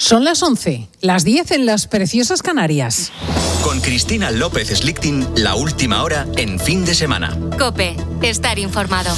Son las 11, las 10 en las preciosas Canarias. Con Cristina López Slichting, la última hora en Fin de Semana. COPE, estar informado.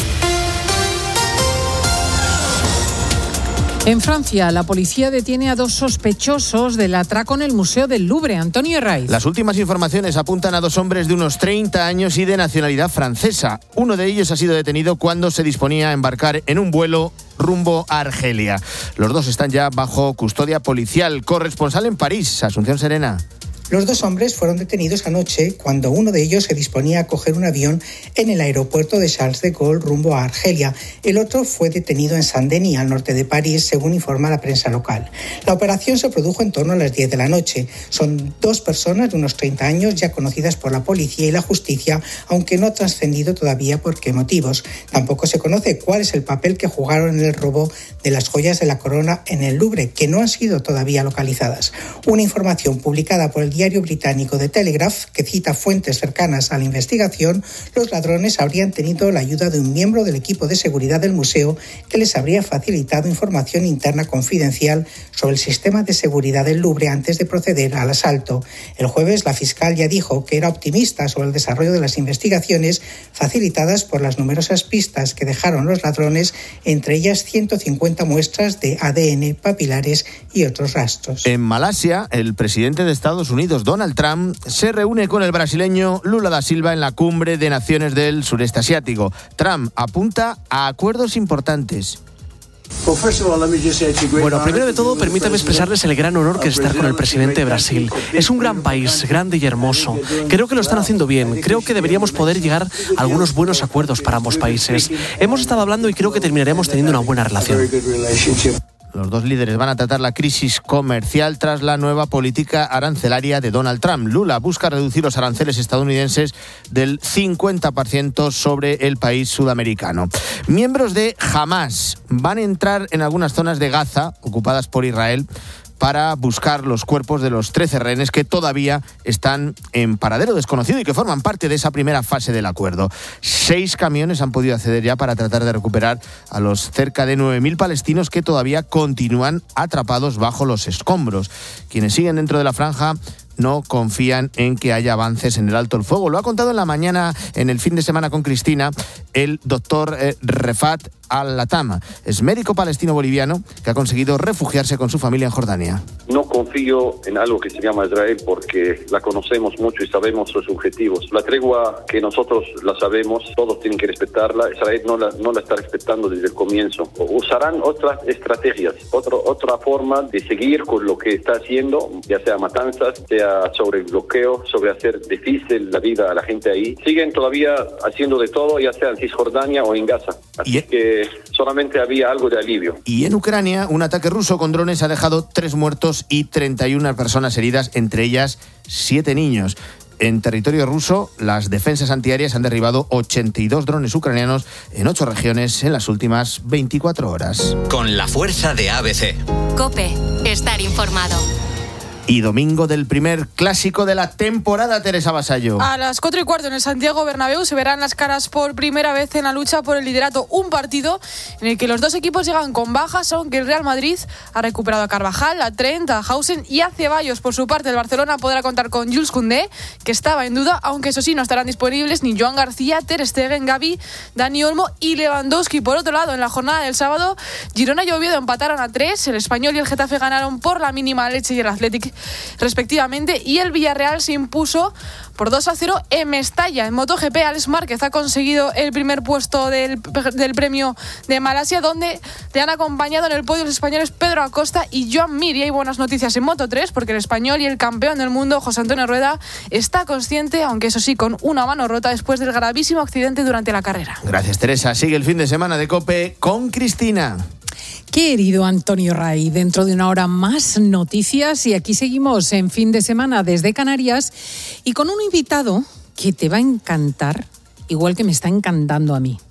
En Francia, la policía detiene a 2 sospechosos del atraco en el Museo del Louvre. Antonio Herraiz. Las últimas informaciones apuntan a 2 hombres de unos 30 años y de nacionalidad francesa. Uno de ellos ha sido detenido cuando se disponía a embarcar en un vuelo rumbo a Argelia. Los 2 están ya bajo custodia policial. Corresponsal en París, Asunción Serena. Los 2 hombres fueron detenidos anoche cuando uno de ellos se disponía a coger un avión en el aeropuerto de Charles de Gaulle rumbo a Argelia. El otro fue detenido en Saint-Denis, al norte de París, según informa la prensa local. La operación se produjo en torno a las 10 de la noche. Son 2 personas de unos 30 años ya conocidas por la policía y la justicia, aunque no ha trascendido todavía por qué motivos. Tampoco se conoce cuál es el papel que jugaron en el robo de las joyas de la corona en el Louvre, que no han sido todavía localizadas. Una información publicada por el diario británico The Telegraph, que cita fuentes cercanas a la investigación, los ladrones habrían tenido la ayuda de un miembro del equipo de seguridad del museo que les habría facilitado información interna confidencial sobre el sistema de seguridad del Louvre antes de proceder al asalto. El jueves, la fiscal ya dijo que era optimista sobre el desarrollo de las investigaciones facilitadas por las numerosas pistas que dejaron los ladrones, entre ellas 150 muestras de ADN, papilares y otros rastros. En Malasia, el presidente de Estados Unidos, Donald Trump, se reúne con el brasileño Lula da Silva en la cumbre de naciones del sureste asiático. Trump apunta a acuerdos importantes. Bueno, primero de todo, permítame expresarles el gran honor que es estar con el presidente de Brasil. Es un gran país, grande y hermoso. Creo que lo están haciendo bien. Creo que deberíamos poder llegar a algunos buenos acuerdos para ambos países. Hemos estado hablando y creo que terminaremos teniendo una buena relación. Los 2 líderes van a tratar la crisis comercial tras la nueva política arancelaria de Donald Trump. Lula busca reducir los aranceles estadounidenses del 50% sobre el país sudamericano. Miembros de Hamás van a entrar en algunas zonas de Gaza, ocupadas por Israel, para buscar los cuerpos de los 13 rehenes que todavía están en paradero desconocido y que forman parte de esa primera fase del acuerdo. 6 camiones han podido acceder ya para tratar de recuperar a los cerca de 9.000 palestinos que todavía continúan atrapados bajo los escombros. Quienes siguen dentro de la franja no confían en que haya avances en el alto el fuego. Lo ha contado en la mañana, en el Fin de Semana con Cristina, el doctor Refat Al-Latam. Es médico palestino-boliviano que ha conseguido refugiarse con su familia en Jordania. No confío en algo que se llama Israel porque la conocemos mucho y sabemos sus objetivos. La tregua que nosotros la sabemos, todos tienen que respetarla. Israel no la está respetando desde el comienzo. Usarán otras estrategias, otra forma de seguir con lo que está haciendo, ya sea matanzas, sea sobre el bloqueo, sobre hacer difícil la vida a la gente ahí. Siguen todavía haciendo de todo, ya sea en Cisjordania o en Gaza. Así que solamente había algo de alivio. Y en Ucrania, un ataque ruso con drones ha dejado 3 muertos y 31 personas heridas, entre ellas 7 niños. En territorio ruso, las defensas antiaéreas han derribado 82 drones ucranianos en 8 regiones en las últimas 24 horas. Con la fuerza de ABC. COPE, estar informado. Y domingo del primer clásico de la temporada, Teresa Vasallo. A las 4:15 en el Santiago Bernabéu se verán las caras por primera vez en la lucha por el liderato. Un partido en el que los 2 equipos llegan con bajas, aunque el Real Madrid ha recuperado a Carvajal, a Trent, a Hausen y a Ceballos. Por su parte, el Barcelona podrá contar con Jules Koundé, que estaba en duda, aunque eso sí, no estarán disponibles ni Joan García, Ter Stegen, Gavi, Dani Olmo y Lewandowski. Por otro lado, en la jornada del sábado, Girona y Oviedo empataron a 3, el Español y el Getafe ganaron por la mínima Leche y el Athletic respectivamente, y el Villarreal se impuso por 2-0 en Mestalla. En MotoGP, Alex Márquez ha conseguido el primer puesto del premio de Malasia, donde le han acompañado en el podio los españoles Pedro Acosta y Joan Mir. Y hay buenas noticias en Moto3, porque el español y el campeón del mundo, José Antonio Rueda, está consciente, aunque eso sí, con una mano rota después del gravísimo accidente durante la carrera. Gracias, Teresa. Sigue el fin de semana de COPE con Cristina. Querido Antonio Ray, dentro de una hora más noticias y aquí seguimos en Fin de Semana desde Canarias y con un invitado que te va a encantar, igual que me está encantando a mí.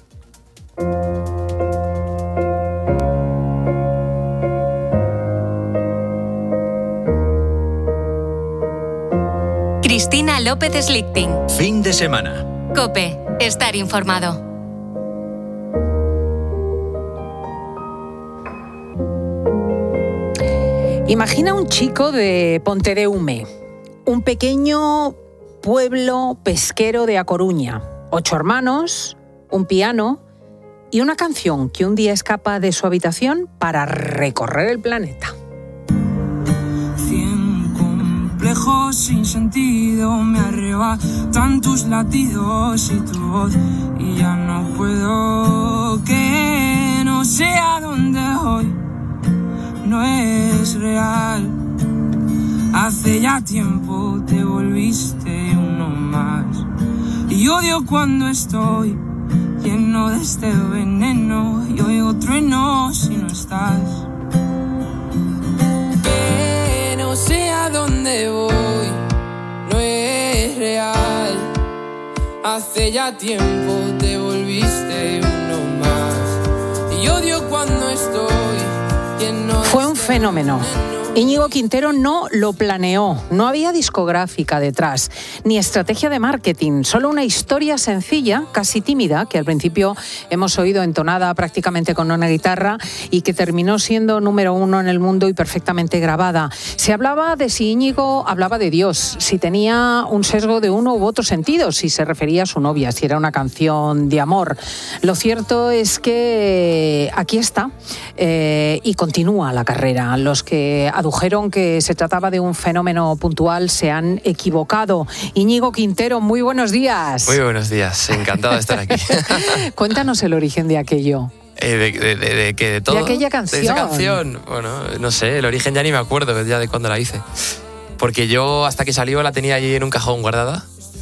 Cristina López Slichting. Fin de Semana. COPE, estar informado. Imagina un chico de Pontedeume, un pequeño pueblo pesquero de A Coruña, 8 hermanos, un piano y una canción que un día escapa de su habitación para recorrer el planeta. 100 complejos sin sentido me arrebatan tus latidos y tu voz, y ya no puedo, que no sé a dónde voy. No es real. Hace ya tiempo te volviste uno más. Y odio cuando estoy lleno de este veneno y oigo truenos si no estás. Que no sé a dónde voy. No es real. Hace ya tiempo te volviste uno más. Y odio cuando estoy. Fue un fenómeno. Íñigo Quintero no lo planeó, no había discográfica detrás, ni estrategia de marketing, solo una historia sencilla, casi tímida, que al principio hemos oído entonada prácticamente con una guitarra y que terminó siendo número 1 en el mundo y perfectamente grabada. Se hablaba de si Íñigo hablaba de Dios, si tenía un sesgo de uno u otro sentido, si se refería a su novia, si era una canción de amor. Lo cierto es que aquí está y continúa la carrera. Los que adujeron que se trataba de un fenómeno puntual se han equivocado. Íñigo Quintero, muy buenos días. Muy buenos días, encantado de estar aquí. Cuéntanos el origen de aquello. ¿De todo? De aquella canción. De esa canción. Bueno, no sé, el origen ya ni me acuerdo ya de cuándo la hice. Porque yo hasta que salió la tenía allí en un cajón guardada.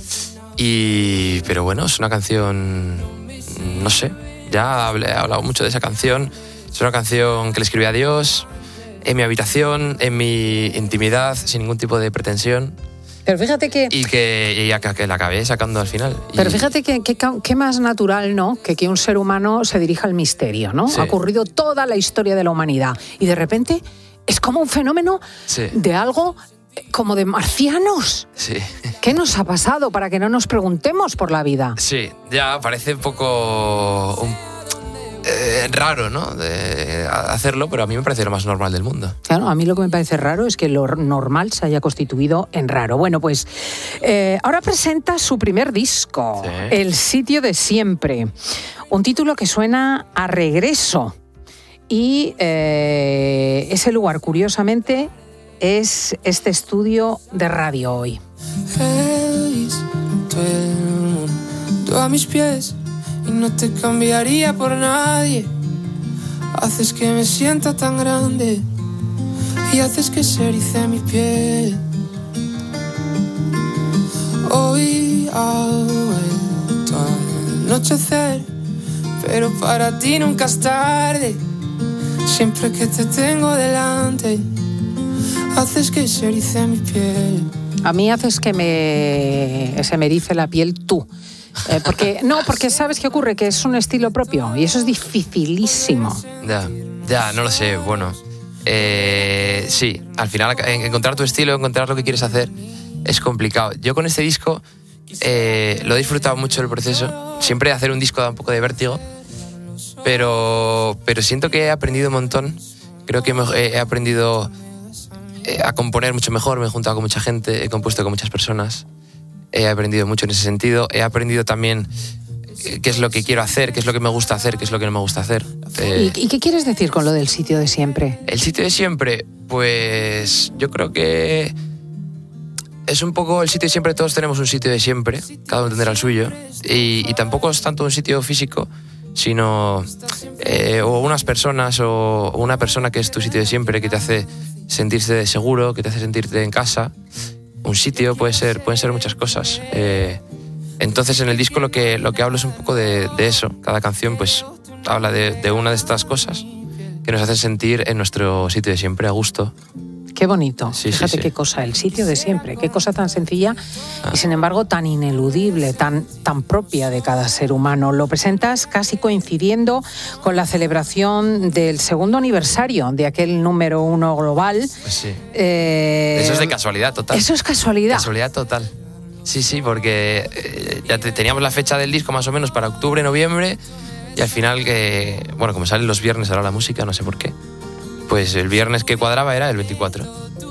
Pero bueno, es una canción, no sé, ya he hablado mucho de esa canción. Es una canción que le escribí a Dios, en mi habitación, en mi intimidad, sin ningún tipo de pretensión. Pero fíjate que... Y que la acabé sacando al final. Pero fíjate que más natural, ¿no?, que un ser humano se dirija al misterio, ¿no? Sí. Ha ocurrido toda la historia de la humanidad. Y de repente es como un fenómeno de algo como de marcianos. Sí. ¿Qué nos ha pasado para que no nos preguntemos por la vida? Sí, ya parece un poco... raro, ¿no?, de hacerlo, pero a mí me parece lo más normal del mundo. Claro, a mí lo que me parece raro es que lo normal se haya constituido en raro. Bueno, pues ahora presenta su primer disco, sí. El sitio de siempre. Un título que suena a regreso. Y ese lugar, curiosamente, es este estudio de radio hoy. Tú a mis pies y no te cambiaría por nadie. Haces que me sienta tan grande y haces que se erice mi piel. Hoy ha vuelto a anochecer, pero para ti nunca es tarde. Siempre que te tengo delante, haces que se erice mi piel. A mí haces que se me erice la piel tú. Porque ¿sabes qué ocurre? Que es un estilo propio y eso es dificilísimo. Ya, no lo sé, bueno. Sí, al final encontrar tu estilo, encontrar lo que quieres hacer es complicado. Yo con este disco lo he disfrutado mucho el proceso. Siempre hacer un disco da un poco de vértigo, pero siento que he aprendido un montón. Creo que he aprendido a componer mucho mejor, me he juntado con mucha gente, he compuesto con muchas personas. He aprendido mucho en ese sentido. He aprendido también qué es lo que quiero hacer, qué es lo que me gusta hacer, qué es lo que no me gusta hacer. ¿Y qué quieres decir con lo del sitio de siempre? El sitio de siempre, pues yo creo que es un poco el sitio de siempre. Todos tenemos un sitio de siempre, cada uno tendrá el suyo. Y tampoco es tanto un sitio físico, sino o unas personas o una persona que es tu sitio de siempre, que te hace sentirte seguro, que te hace sentirte en casa. Un sitio pueden ser muchas cosas. Entonces en el disco lo que hablo es un poco de eso. Cada canción pues habla de una de estas cosas que nos hacen sentir en nuestro sitio de siempre, a gusto. Qué bonito. Sí, Fíjate sí. qué cosa, el sitio de siempre, qué cosa tan sencilla y sin embargo tan ineludible, tan propia de cada ser humano. Lo presentas casi coincidiendo con la celebración del 2º aniversario de aquel número 1 global. Pues sí. Eso es de casualidad total. Eso es casualidad. Casualidad total. Sí, porque ya teníamos la fecha del disco más o menos para octubre, noviembre, y al final, como salen los viernes ahora la música, no sé por qué, Pues el viernes que cuadraba era el 24.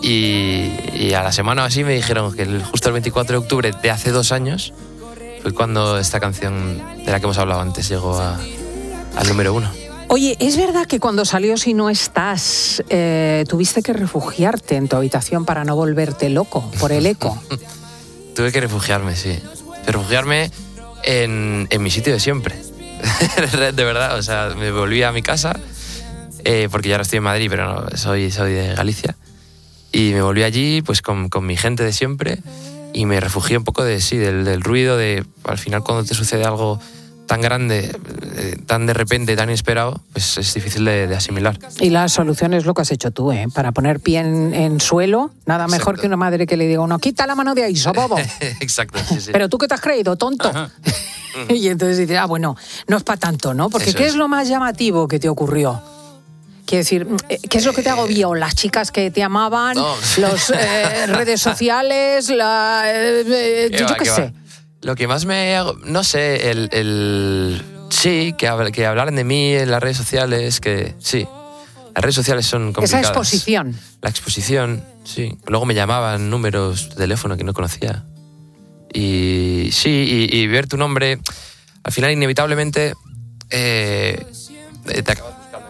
Y a la semana o así me dijeron que justo el 24 de octubre de hace 2 años fue cuando esta canción de la que hemos hablado antes llegó al número 1. Oye, ¿es verdad que cuando salió Si no estás tuviste que refugiarte en tu habitación para no volverte loco por el eco? Tuve que refugiarme, sí. Refugiarme en mi sitio de siempre. De verdad, o sea, me volví a mi casa, porque ya no estoy en Madrid, pero no, soy de Galicia. Y me volví allí pues con mi gente de siempre y me refugié un poco del ruido, de al final cuando te sucede algo tan grande, tan de repente, tan inesperado, pues es difícil de asimilar. Y la solución es lo que has hecho tú, ¿eh? Para poner pie en suelo, nada mejor Exacto. que una madre que le diga a uno, quita la mano de ahí, sobobo. Exacto, sí. Pero tú, ¿qué te has creído, tonto? Y entonces dices, bueno, no es para tanto, ¿no? Porque Eso ¿qué es es lo más llamativo que te ocurrió? Quiero decir, ¿qué es lo que te agobió? ¿Las chicas que te amaban? No. ¿Las redes sociales? Yo qué sé. Lo que más me... No sé, sí, que hablaran de mí en las redes sociales, que sí. Las redes sociales son complicadas. Esa exposición. La exposición, sí. Luego me llamaban números de teléfono que no conocía. Y sí, y ver tu nombre, al final inevitablemente te acabas buscando.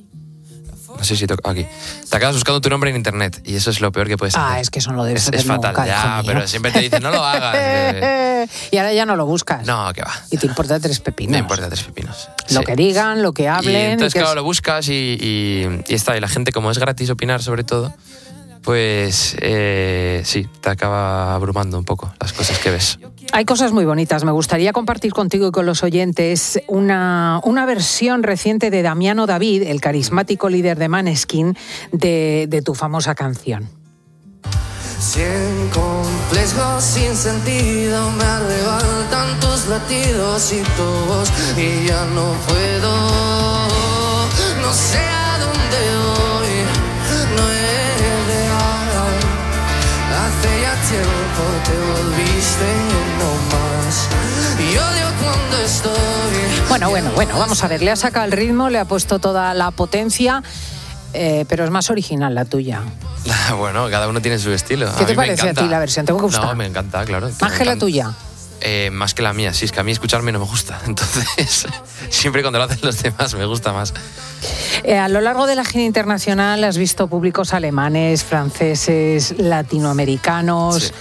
No sé si aquí. Te acabas buscando tu nombre en internet y eso es lo peor que puedes hacer. Es que eso no lo debes hacer Es fatal, nunca, hijo ya, mío. pero siempre te dicen, no lo hagas. Y ahora ya no lo buscas. No, que va. Y te importa 3 pepinos. Me importa 3 pepinos. Lo Sí. que digan, lo que hablen. Y entonces, que claro, lo buscas y está. Y la gente, como es gratis opinar sobre todo, pues sí, te acaba abrumando un poco las cosas que ves. Hay cosas muy bonitas. Me gustaría compartir contigo y con los oyentes una versión reciente de Damiano David, el carismático líder de Maneskin, de tu famosa canción. Sin complejos, sin sentido, me arrebatan tus latidos y tu voz y ya no puedo, no sé a dónde voy, no es real. Hace ya tiempo te volviste no más y odio cuando estoy. Bueno, vamos a ver, le ha sacado el ritmo, le ha puesto toda la potencia, pero es más original la tuya. Bueno, cada uno tiene su estilo. ¿Qué te parece a ti la versión? ¿Te gusta? No, me encanta, claro. ¿Más que la tuya? Más que la mía, sí, es que a mí escucharme no me gusta. Entonces, siempre cuando lo hacen los demás me gusta más. A lo largo de la gira internacional has visto públicos alemanes, franceses, latinoamericanos. Sí.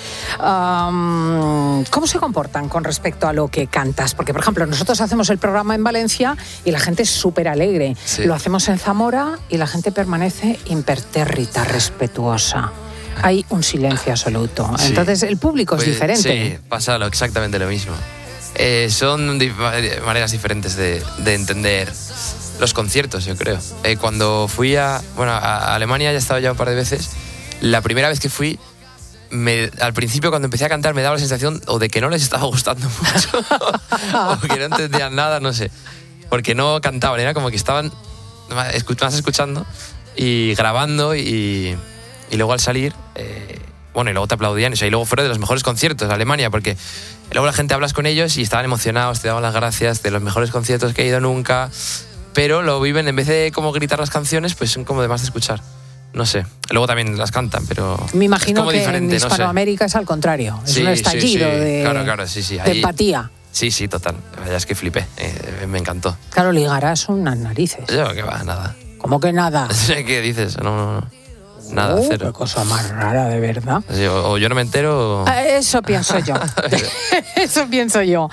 ¿Cómo se comportan con respecto a lo que cantas? Porque, por ejemplo, nosotros hacemos el programa en Valencia y la gente es súper alegre. Sí. Lo hacemos en Zamora y la gente permanece impertérrita, respetuosa. Hay un silencio absoluto. Sí. Entonces, el público Pues, es diferente. Sí, pasa exactamente lo mismo. Son maneras diferentes de entender los conciertos, yo creo. Cuando fui a Alemania, ya he estado ya un par de veces. La primera vez que fui, al principio cuando empecé a cantar me daba la sensación o de que no les estaba gustando mucho o que no entendían nada, no sé. Porque no cantaban, era como que estaban más escuchando y grabando y luego al salir... y luego te aplaudían, y luego fueron de los mejores conciertos de Alemania, porque luego la gente hablas con ellos y estaban emocionados, te daban las gracias, de los mejores conciertos que he ido nunca, pero lo viven, en vez de como gritar las canciones, pues son como de más de escuchar. No sé, luego también las cantan, pero Me imagino es como que diferente, en Hispanoamérica es al contrario, es Sí, un estallido sí. de, Claro, sí. de Ahí- empatía. Sí, total. La verdad es que flipé, me encantó. Claro, ligarás unas narices. Yo, que va, nada. ¿Cómo que nada? ¿Qué dices? No. Nada, Qué cero. cosa más rara, de verdad. O yo no me entero o... Eso pienso yo. Eso pienso yo.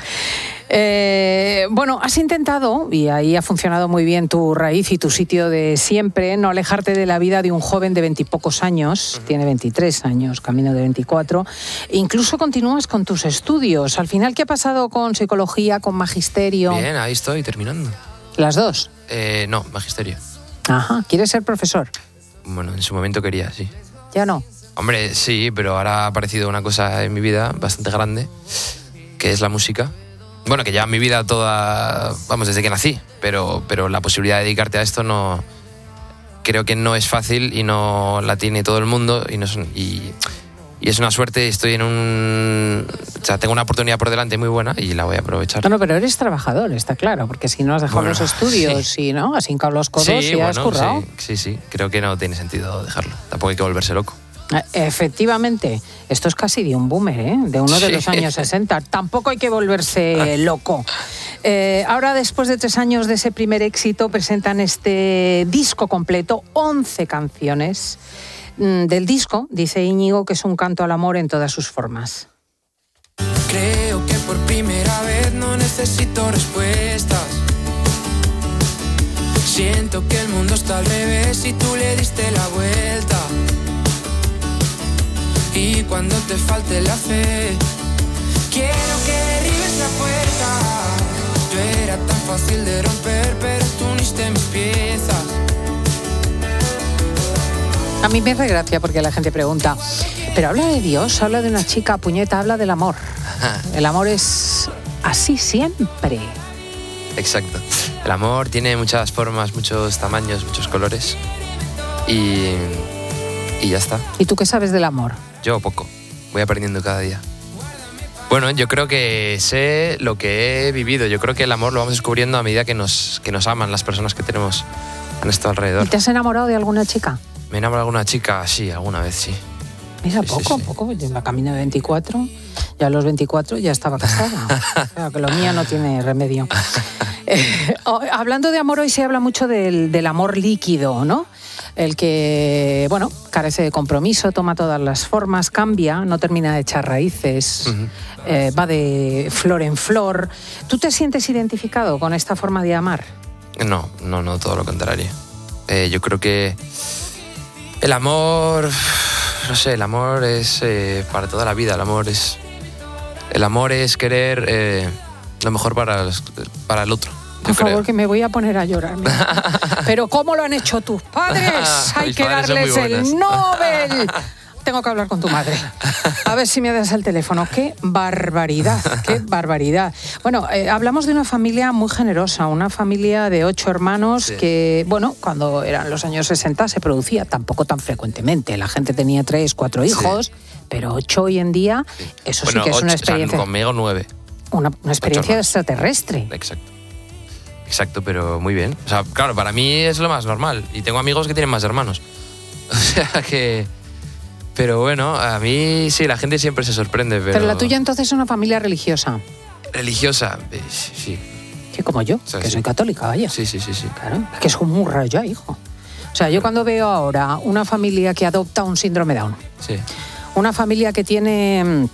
Has intentado, y ahí ha funcionado muy bien tu raíz y tu sitio de siempre, no alejarte de la vida de un joven de 20 y pocos años, tiene 23 años, camino de 24, e incluso continúas con tus estudios. Al final, ¿qué ha pasado con psicología, con magisterio? Bien, ahí estoy, terminando. ¿Las dos? No, magisterio. Ajá, ¿quieres ser profesor? Bueno, en su momento quería, sí. Ya no. Hombre, sí, pero ahora ha aparecido una cosa en mi vida bastante grande, que es la música. Bueno, que lleva mi vida toda, vamos, desde que nací, pero la posibilidad de dedicarte a esto no... Creo que no es fácil y no la tiene todo el mundo y es una suerte, estoy tengo una oportunidad por delante muy buena y la voy a aprovechar. No, pero eres trabajador, está claro, porque si no has dejado los estudios sí. y no, has hincado los codos y has currado. Sí, creo que no tiene sentido dejarlo, tampoco hay que volverse loco. Efectivamente, esto es casi de un boomer, ¿eh? De uno de los años 60. Tampoco hay que volverse loco. Ahora, después de 3 años de ese primer éxito, presentan este disco completo, 11 canciones. Del disco, dice Íñigo, que es un canto al amor en todas sus formas. Creo que por primera vez no necesito respuestas. Siento que el mundo está al revés y tú le diste la vuelta. Y cuando te falte la fe, quiero que derribes la puerta. Yo era tan fácil de romper, pero tú uniste mis piezas. A mí me hace gracia porque la gente pregunta, pero habla de Dios, habla de una chica, puñeta, habla del amor. El amor es así siempre. Exacto. El amor tiene muchas formas, muchos tamaños, muchos colores. Y ya está. ¿Y tú qué sabes del amor? Yo poco. Voy aprendiendo cada día. Bueno, yo creo que sé lo que he vivido. Yo creo que el amor lo vamos descubriendo a medida que nos aman las personas que tenemos a nuestro alrededor. ¿Y te has enamorado de alguna chica? ¿Me he enamorado de alguna chica? Sí, alguna vez sí. Mira, poco. Yo en la camino de 24, ya a los 24 ya estaba casada. O sea, que lo mío no tiene remedio. Hablando de amor, hoy se habla mucho del amor líquido, ¿no? El que, bueno, carece de compromiso, toma todas las formas, cambia, no termina de echar raíces, va de flor en flor. ¿Tú te sientes identificado con esta forma de amar? No, todo lo contrario. Yo creo que el amor, no sé, el amor es para toda la vida. El amor es querer lo mejor para el otro. Por favor, que me voy a poner a llorar. Pero ¿cómo lo han hecho tus padres? Hay que darles el Nobel. Tengo que hablar con tu madre. A ver si me das el teléfono. ¡Qué barbaridad! ¡Qué barbaridad! Bueno, hablamos de una familia muy generosa, una familia de 8 hermanos que, bueno, cuando eran los años 60 se producía, tampoco tan frecuentemente. La gente tenía 3, 4 hijos, pero 8 hoy en día, eso sí que es 8, una experiencia. O sea, conmigo 9. Una experiencia extraterrestre. Exacto, pero muy bien. O sea, claro, para mí es lo más normal. Y tengo amigos que tienen más hermanos. O sea que... Pero bueno, a mí sí, la gente siempre se sorprende. Pero la tuya entonces es una familia religiosa. ¿Religiosa? Sí. Que como yo, o sea, que soy católica, vaya. Sí. Claro, es que es un muy raro ya, hijo. O sea, yo cuando veo ahora una familia que adopta un síndrome Down, una familia que tiene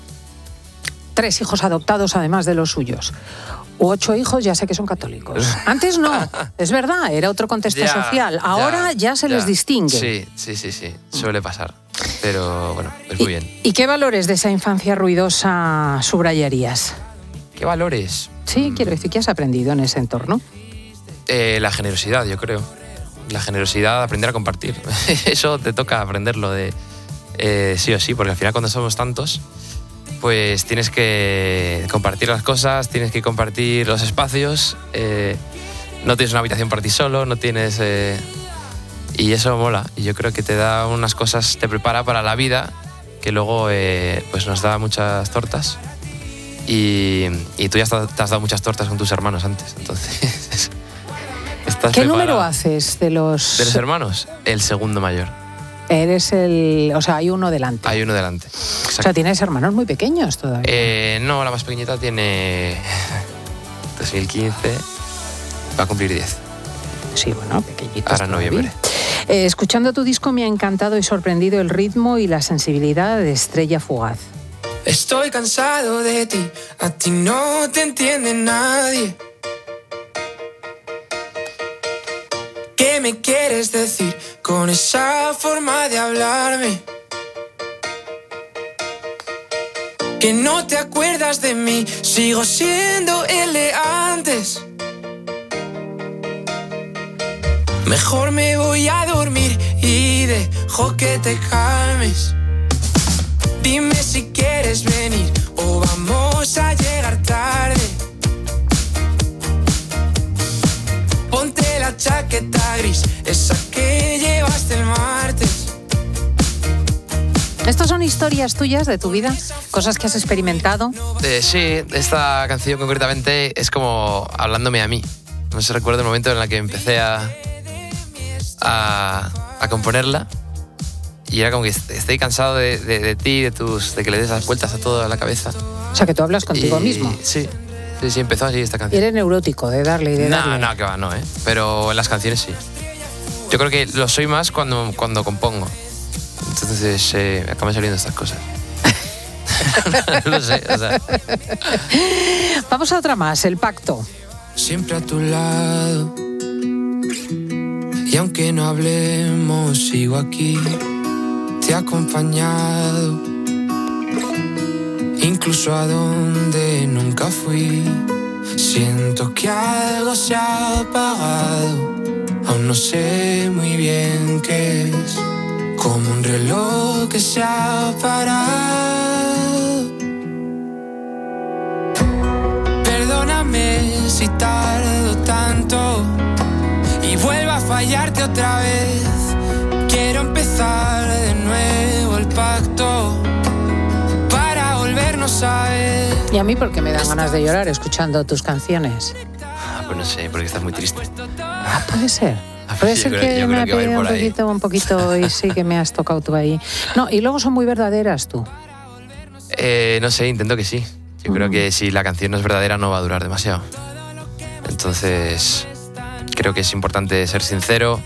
3 hijos adoptados además de los suyos, u 8 hijos, ya sé que son católicos. Antes no, es verdad, era otro contexto social. Ahora ya se les distingue. Sí, suele pasar. Pero bueno, es muy bien. ¿Y qué valores de esa infancia ruidosa subrayarías? ¿Qué valores? Sí, quiero decir, ¿qué has aprendido en ese entorno? La generosidad, yo creo. La generosidad, aprender a compartir. Eso te toca aprenderlo sí o sí, porque al final cuando somos tantos, pues tienes que compartir las cosas, tienes que compartir los espacios. No tienes una habitación para ti solo, no tienes... Y eso mola, y yo creo que te da unas cosas, te prepara para la vida, que luego pues nos da muchas tortas. Y tú ya te has dado muchas tortas con tus hermanos antes, entonces... ¿Qué número haces de los...? ¿De los hermanos? El segundo mayor. Eres el... O sea, hay uno delante. Hay uno delante, exacto. O sea, ¿tienes hermanos muy pequeños todavía? No, la más pequeñita tiene 2015, va a cumplir 10. Sí, bueno, pequeñitos. Ahora en noviembre. Escuchando tu disco me ha encantado y sorprendido el ritmo y la sensibilidad de Estrella Fugaz. Estoy cansado de ti, a ti no te entiende nadie. ¿Qué me quieres decir con esa forma de hablarme? Que no te acuerdas de mí, sigo siendo el de antes. Mejor me voy a dormir y dejo que te calmes. Dime si quieres venir o vamos a llegar tarde. Ponte la chaqueta gris, esa que llevaste el martes. ¿Estos son historias tuyas de tu vida? ¿Cosas que has experimentado? Sí, esta canción concretamente es como hablándome a mí. No sé, recuerdo el momento en el que empecé a componerla y era como que estoy cansado de ti, de que le des las vueltas a todo a la cabeza. O sea, que tú hablas contigo mismo. Sí, empezó así esta canción. Y eres neurótico de darle y de darle. No, que va, no, pero en las canciones sí. Yo creo que lo soy más cuando compongo. Entonces me acaban saliendo estas cosas. No sé, o sea. Vamos a otra más, El Pacto. Siempre a tu lado. Y aunque no hablemos, sigo aquí. Te he acompañado. Incluso a donde nunca fui. Siento que algo se ha apagado. Aún no sé muy bien qué es. Como un reloj que se ha parado. Perdóname si tardo tanto y vuelvo a fallarte otra vez. Quiero empezar de nuevo el pacto para volvernos a ver. ¿Y a mí por qué me dan ganas de llorar escuchando tus canciones? Pues no sé, porque estás muy triste. Puede ser. Puede ser que me ha pedido un poquito y sí que me has tocado tú ahí. No, y luego son muy verdaderas tú. No sé, intento que sí. Yo creo que si la canción no es verdadera no va a durar demasiado. Entonces, creo que es importante ser sincero,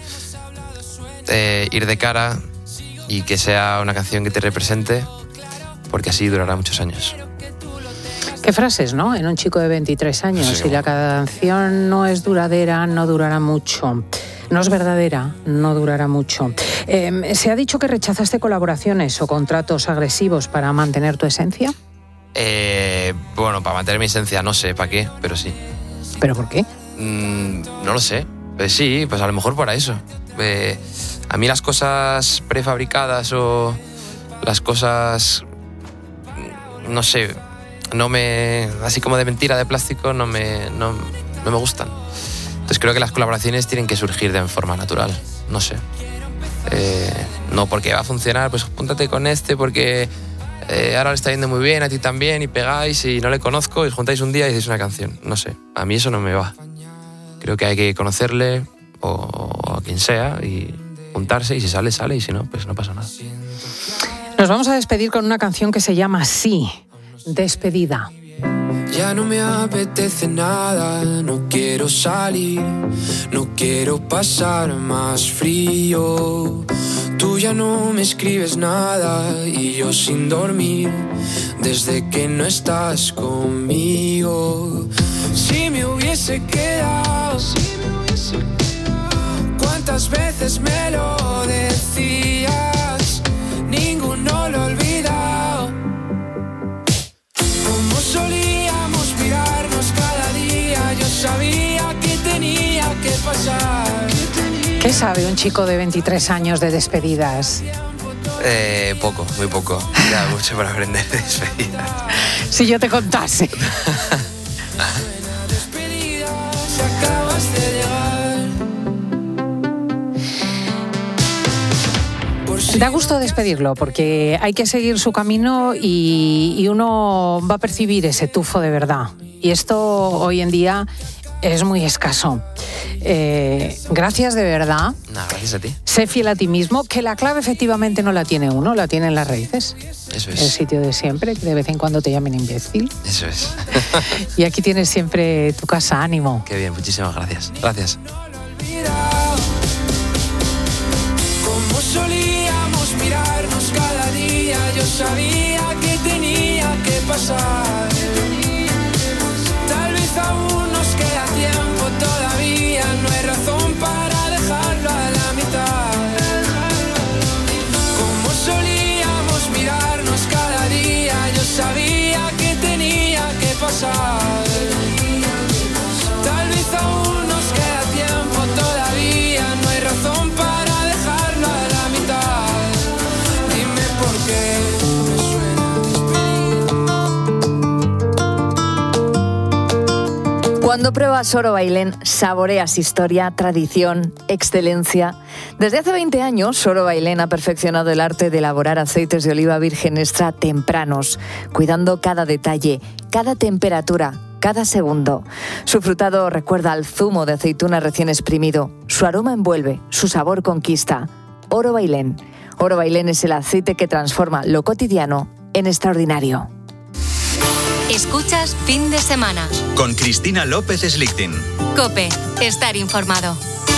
ir de cara y que sea una canción que te represente, porque así durará muchos años. Qué frases, ¿no? En un chico de 23 años. Sí. Si la canción no es duradera, no durará mucho. No es verdadera, no durará mucho. ¿Se ha dicho que rechazaste colaboraciones o contratos agresivos para mantener tu esencia? Bueno, para mantener mi esencia no sé para qué, pero sí. ¿Pero por qué? No lo sé. Sí, pues a lo mejor para eso. A mí las cosas prefabricadas o las cosas, no sé, así como de mentira, de plástico, no me gustan. Entonces creo que las colaboraciones tienen que surgir de forma natural, no sé. No porque va a funcionar, pues júntate con porque ahora le está yendo muy bien, a ti también, y pegáis y no le conozco y os juntáis un día y hacéis una canción. No sé, a mí eso no me va. Creo que hay que conocerle o a quien sea y juntarse, y si sale, sale, y si no, pues no pasa nada. Nos vamos a despedir con una canción que se llama Sí, Despedida. Ya no me apetece nada, no quiero salir, no quiero pasar más frío. Tú ya no me escribes nada y yo sin dormir desde que no estás conmigo. Si me hubiese quedado, ¿cuántas veces me lo decías? Ninguno lo ha olvidado. Como solíamos mirarnos cada día, yo sabía que tenía que pasar. ¿Qué sabe un chico de 23 años de despedidas? Poco, muy poco. Queda mucho para aprender de despedidas. Si yo te contase. Da gusto despedirlo porque hay que seguir su camino y uno va a percibir ese tufo de verdad. Y esto hoy en día es muy escaso. Gracias de verdad. Nada, gracias a ti. Sé fiel a ti mismo, que la clave efectivamente no la tiene uno, la tienen las raíces. Eso es. El sitio de siempre, que de vez en cuando te llamen imbécil. Eso es. Y aquí tienes siempre tu casa, ánimo. Qué bien, muchísimas gracias. Gracias. Como solíamos mirarnos cada día, yo sabía que tenía que pasar. Tal vez aún nos queda tiempo todavía, no hay razón para dejarlo a la mitad. Como solíamos mirarnos cada día, yo sabía que tenía que pasar. Tal vez aún nos queda tiempo todavía. Cuando pruebas Oro Bailén, saboreas historia, tradición, excelencia. Desde hace 20 años, Oro Bailén ha perfeccionado el arte de elaborar aceites de oliva virgen extra tempranos, cuidando cada detalle, cada temperatura, cada segundo. Su frutado recuerda al zumo de aceituna recién exprimido. Su aroma envuelve, su sabor conquista. Oro Bailén. Oro Bailén es el aceite que transforma lo cotidiano en extraordinario. Escuchas Fin de Semana. Con Cristina López Slichting. COPE. Estar informado.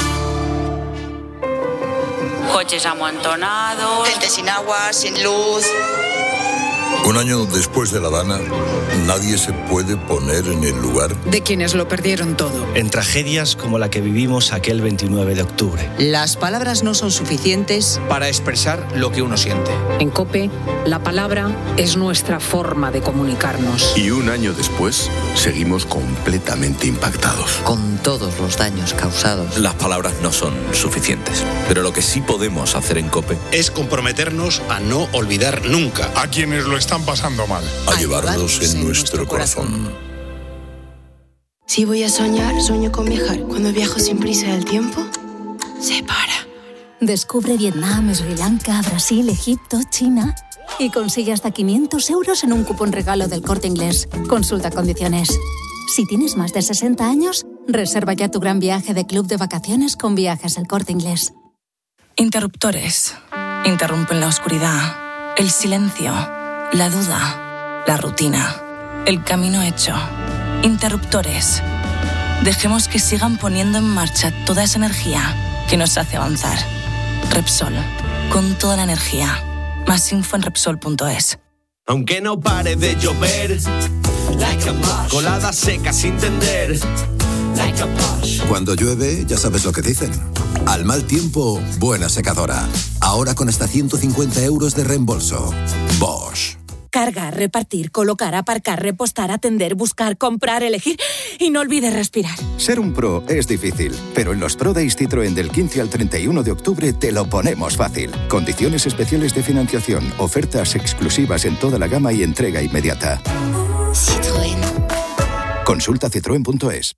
Coches amontonados, gente sin agua, sin luz. Un año después de La Habana, nadie se puede poner en el lugar de quienes lo perdieron todo. En tragedias como la que vivimos aquel 29 de octubre. Las palabras no son suficientes para expresar lo que uno siente. En COPE, la palabra es nuestra forma de comunicarnos. Y un año después, seguimos completamente impactados. Con todos los daños causados. Las palabras no son suficientes, pero lo que sí podemos hacer en COPE es comprometernos a no olvidar nunca a quienes lo están pasando mal, a llevarlos en nuestro corazón. Si voy a soñar, sueño con viajar. Cuando viajo sin prisa del tiempo, se para. Descubre Vietnam, Sri Lanka, Brasil, Egipto, China y consigue hasta 500 euros en un cupón regalo del Corte Inglés. Consulta condiciones. Si tienes más de 60 años, reserva ya tu gran viaje de club de vacaciones con Viajes El Corte Inglés. Interruptores. Interrumpen la oscuridad, el silencio, la duda, la rutina, el camino hecho. Interruptores. Dejemos que sigan poniendo en marcha toda esa energía que nos hace avanzar. Repsol. Con toda la energía. Más info en Repsol.es. Aunque no pare de llover, colada seca sin tender. Cuando llueve, ya sabes lo que dicen. Al mal tiempo, buena secadora. Ahora con hasta 150 euros de reembolso. Bosch. Cargar, repartir, colocar, aparcar, repostar, atender, buscar, comprar, elegir y no olvides respirar. Ser un pro es difícil, pero en los Pro Days Citroën del 15 al 31 de octubre te lo ponemos fácil. Condiciones especiales de financiación, ofertas exclusivas en toda la gama y entrega inmediata. Citroën. Consulta citroen.es.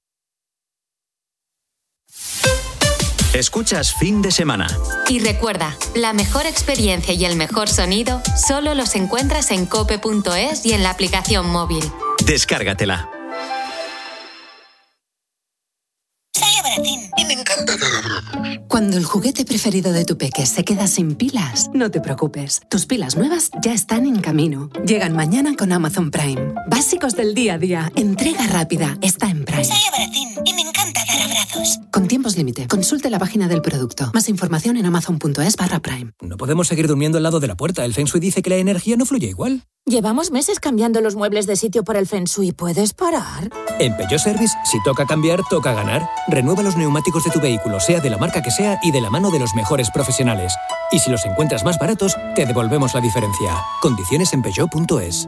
Escuchas Fin de Semana. Y recuerda, la mejor experiencia y el mejor sonido solo los encuentras en cope.es y en la aplicación móvil. Descárgatela. Sale baratín y me encanta dar. Cuando el juguete preferido de tu peque se queda sin pilas, no te preocupes. Tus pilas nuevas ya están en camino. Llegan mañana con Amazon Prime. Básicos del día a día. Entrega rápida. Está en Prime. Sale baratín y me encanta dar abrazos. Con tiempos límite. Consulte la página del producto. Más información en amazon.es/prime. No podemos seguir durmiendo al lado de la puerta. El Feng Shui dice que la energía no fluye igual. Llevamos meses cambiando los muebles de sitio por el Feng Shui. ¿Puedes parar? En Peugeot Service, si toca cambiar, toca ganar. Renueva los neumáticos de tu vehículo, sea de la marca que sea y de la mano de los mejores profesionales. Y si los encuentras más baratos, te devolvemos la diferencia. Condiciones en Peugeot.es.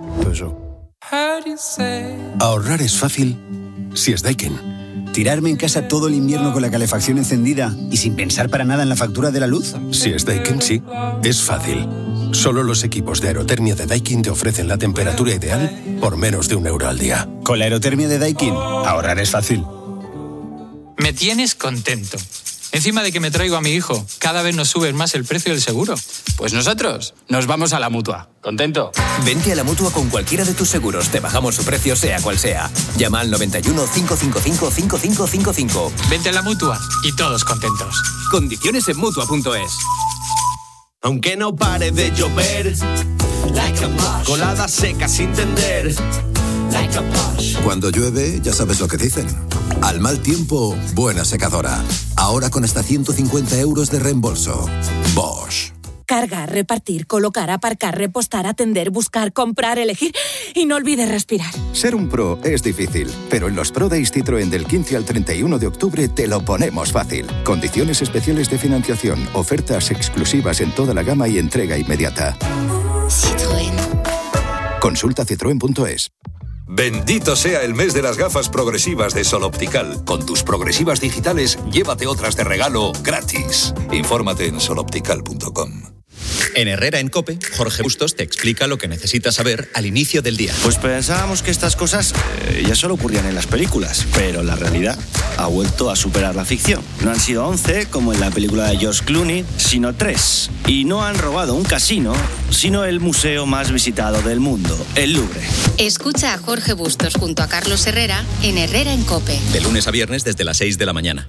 Ahorrar es fácil si es Daikin. ¿Tirarme en casa todo el invierno con la calefacción encendida y sin pensar para nada en la factura de la luz? Si es Daikin, sí. Es fácil. Solo los equipos de aerotermia de Daikin te ofrecen la temperatura ideal por menos de €1 al día. Con la aerotermia de Daikin, ahorrar es fácil. Me tienes contento. Encima de que me traigo a mi hijo, cada vez nos suben más el precio del seguro. Pues nosotros nos vamos a la Mutua. ¿Contento? Vente a la Mutua con cualquiera de tus seguros. Te bajamos su precio sea cual sea. Llama al 91 555 5555. Vente a la Mutua y todos contentos. Condiciones en Mutua.es. Aunque no pare de llover, colada seca sin tender. Cuando llueve, ya sabes lo que dicen. Al mal tiempo, buena secadora. Ahora con hasta 150 euros de reembolso. Bosch. Cargar, repartir, colocar, aparcar, repostar, atender, buscar, comprar, elegir y no olvides respirar. Ser un pro es difícil, pero en los Pro Days Citroën del 15 al 31 de octubre te lo ponemos fácil. Condiciones especiales de financiación, ofertas exclusivas en toda la gama y entrega inmediata. Citroën. Consulta citroen.es. Bendito sea el mes de las gafas progresivas de Sol Optical. Con tus progresivas digitales, llévate otras de regalo gratis. Infórmate en soloptical.com. En Herrera en COPE, Jorge Bustos te explica lo que necesitas saber al inicio del día. Pues pensábamos que estas cosas ya solo ocurrían en las películas, pero la realidad ha vuelto a superar la ficción. No han sido 11, como en la película de George Clooney, sino 3. Y no han robado un casino, sino el museo más visitado del mundo, el Louvre. Escucha a Jorge Bustos junto a Carlos Herrera en Herrera en COPE. De lunes a viernes desde las 6 de la mañana.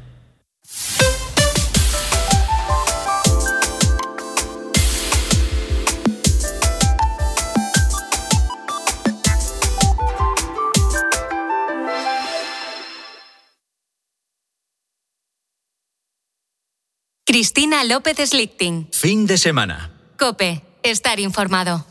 Cristina López Slichting. Fin de semana. COPE. Estar informado.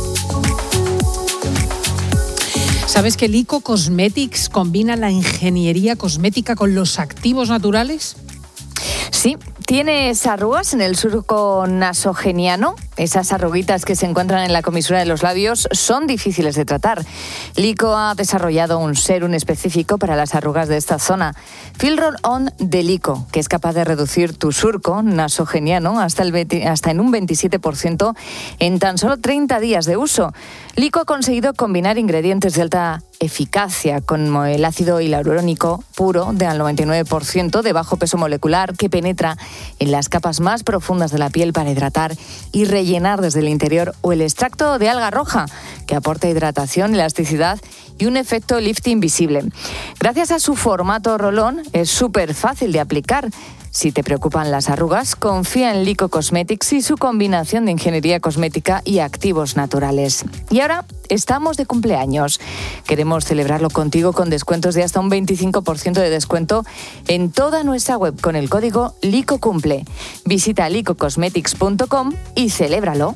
¿Sabes que Lico Cosmetics combina la ingeniería cosmética con los activos naturales? Sí, tienes arrugas en el surco nasogeniano. Esas arruguitas que se encuentran en la comisura de los labios son difíciles de tratar. Lico ha desarrollado un sérum específico para las arrugas de esta zona. Feel Roll On de Lico, que es capaz de reducir tu surco nasogeniano hasta en un 27% en tan solo 30 días de uso. Lico ha conseguido combinar ingredientes de alta eficacia como el ácido hialurónico puro de al 99% de bajo peso molecular que penetra en las capas más profundas de la piel para hidratar y rellenar desde el interior, o el extracto de alga roja que aporta hidratación, elasticidad y un efecto lifting visible. Gracias a su formato rolón es súper fácil de aplicar. Si te preocupan las arrugas, confía en Lico Cosmetics y su combinación de ingeniería cosmética y activos naturales. Y ahora estamos de cumpleaños. Queremos celebrarlo contigo con descuentos de hasta un 25% de descuento en toda nuestra web con el código LICOCUMPLE. Visita licocosmetics.com y celébralo.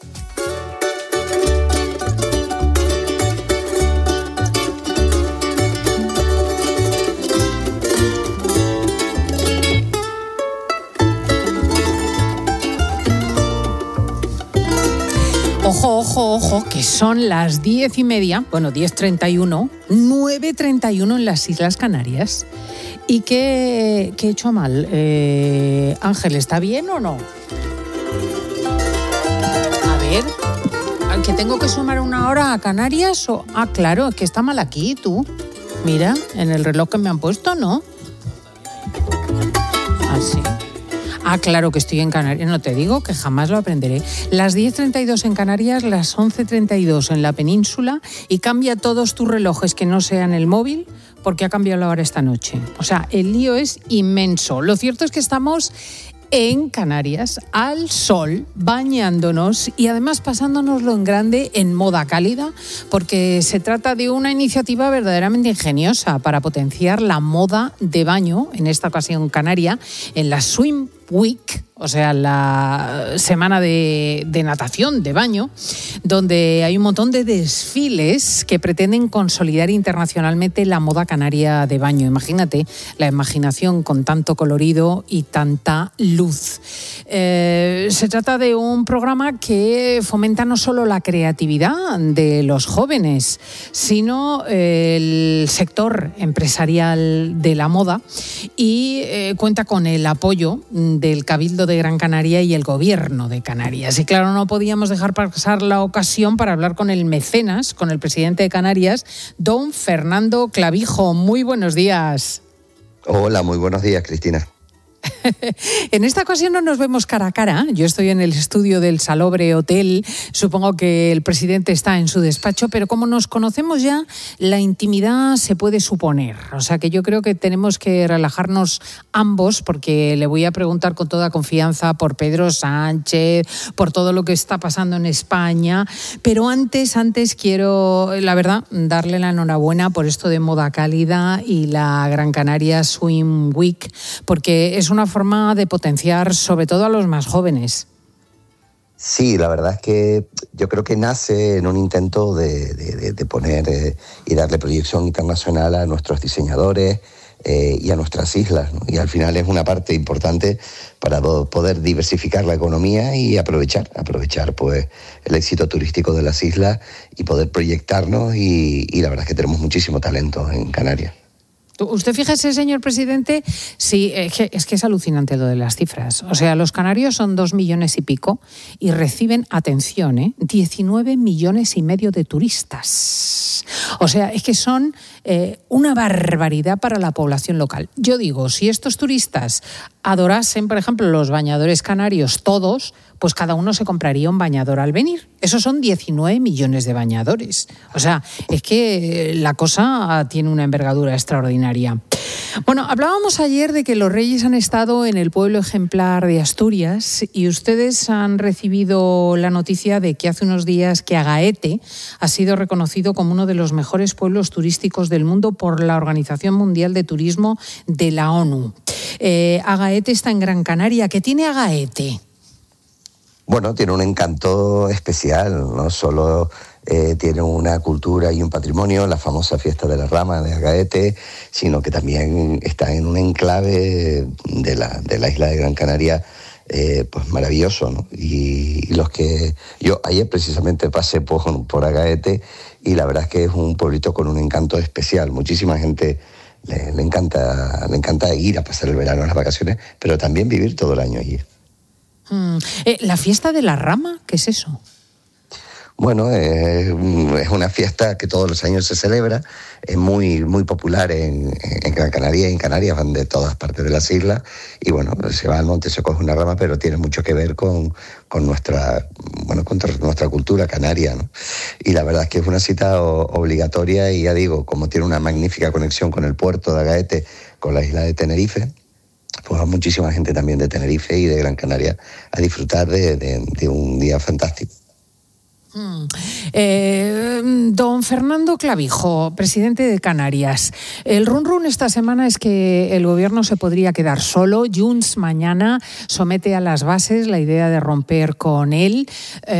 Ojo, ojo, ojo, que son las 10:30, bueno, 10:31, 9:31 en las Islas Canarias. ¿Y qué he hecho mal? Ángel, ¿está bien o no? A ver, ¿que tengo que sumar una hora a Canarias? Claro, es que está mal aquí, tú. Mira, en el reloj que me han puesto, ¿no? Así. Claro que estoy en Canarias, no te digo que jamás lo aprenderé. Las 10:32 en Canarias, las 11:32 en la península, y cambia todos tus relojes que no sean el móvil, porque ha cambiado la hora esta noche. O sea, el lío es inmenso. Lo cierto es que estamos en Canarias, al sol, bañándonos y además pasándonoslo en grande en moda cálida, porque se trata de una iniciativa verdaderamente ingeniosa para potenciar la moda de baño, en esta ocasión canaria, en la Swim Week, o sea, la semana de natación, de baño, donde hay un montón de desfiles que pretenden consolidar internacionalmente la moda canaria de baño. Imagínate la imaginación con tanto colorido y tanta luz. Se trata de un programa que fomenta no solo la creatividad de los jóvenes, sino el sector empresarial de la moda, y cuenta con el apoyo del Cabildo de Gran Canaria y el Gobierno de Canarias. Y claro, no podíamos dejar pasar la ocasión para hablar con el mecenas, con el presidente de Canarias, don Fernando Clavijo. Muy buenos días. Hola, muy buenos días, Cristina. En esta ocasión no nos vemos cara a cara. Yo estoy en el estudio del Salobre Hotel. Supongo que el presidente está en su despacho, pero como nos conocemos ya, la intimidad se puede suponer. O sea que yo creo que tenemos que relajarnos ambos, porque le voy a preguntar con toda confianza por Pedro Sánchez, por todo lo que está pasando en España. Pero antes quiero, la verdad, darle la enhorabuena por esto de moda cálida y la Gran Canaria Swim Week, porque es una forma de potenciar sobre todo a los más jóvenes. Sí, la verdad es que yo creo que nace en un intento de poner y darle proyección internacional a nuestros diseñadores y a nuestras islas, ¿no? Y al final es una parte importante para poder diversificar la economía y aprovechar pues el éxito turístico de las islas y poder proyectarnos, y la verdad es que tenemos muchísimo talento en Canarias. Usted fíjese, señor presidente, sí, es que es alucinante lo de las cifras. O sea, los canarios son 2 millones y pico y reciben, atención, 19 millones y medio de turistas. O sea, es que son una barbaridad para la población local. Yo digo, si estos turistas adorasen, por ejemplo, los bañadores canarios todos, pues cada uno se compraría un bañador al venir. Esos son 19 millones de bañadores. O sea, es que la cosa tiene una envergadura extraordinaria. Bueno, hablábamos ayer de que los reyes han estado en el pueblo ejemplar de Asturias y ustedes han recibido la noticia de que hace unos días que Agaete ha sido reconocido como uno de los mejores pueblos turísticos del mundo por la Organización Mundial de Turismo de la ONU. Agaete está en Gran Canaria. ¿Qué tiene Agaete? Bueno, tiene un encanto especial, no solo tiene una cultura y un patrimonio, la famosa fiesta de la rama de Agaete, sino que también está en un enclave de la isla de Gran Canaria, pues maravilloso, ¿no? Y los que yo ayer precisamente pasé por Agaete y la verdad es que es un pueblito con un encanto especial. Muchísima gente le encanta ir a pasar el verano, las vacaciones, pero también vivir todo el año allí. ¿La fiesta de la rama? ¿Qué es eso? Bueno, es una fiesta que todos los años se celebra, es muy popular en Gran Canaria y en Canarias, van de todas partes de las islas, y bueno, se va al monte, se coge una rama, pero tiene mucho que ver con nuestra cultura canaria, ¿no? Y la verdad es que es una cita obligatoria y ya digo, como tiene una magnífica conexión con el puerto de Agaete, con la isla de Tenerife, pues va muchísima gente también de Tenerife y de Gran Canaria a disfrutar de un día fantástico. Don Fernando Clavijo, presidente de Canarias. El run esta semana es que el gobierno se podría quedar solo. Junts mañana somete a las bases la idea de romper con él.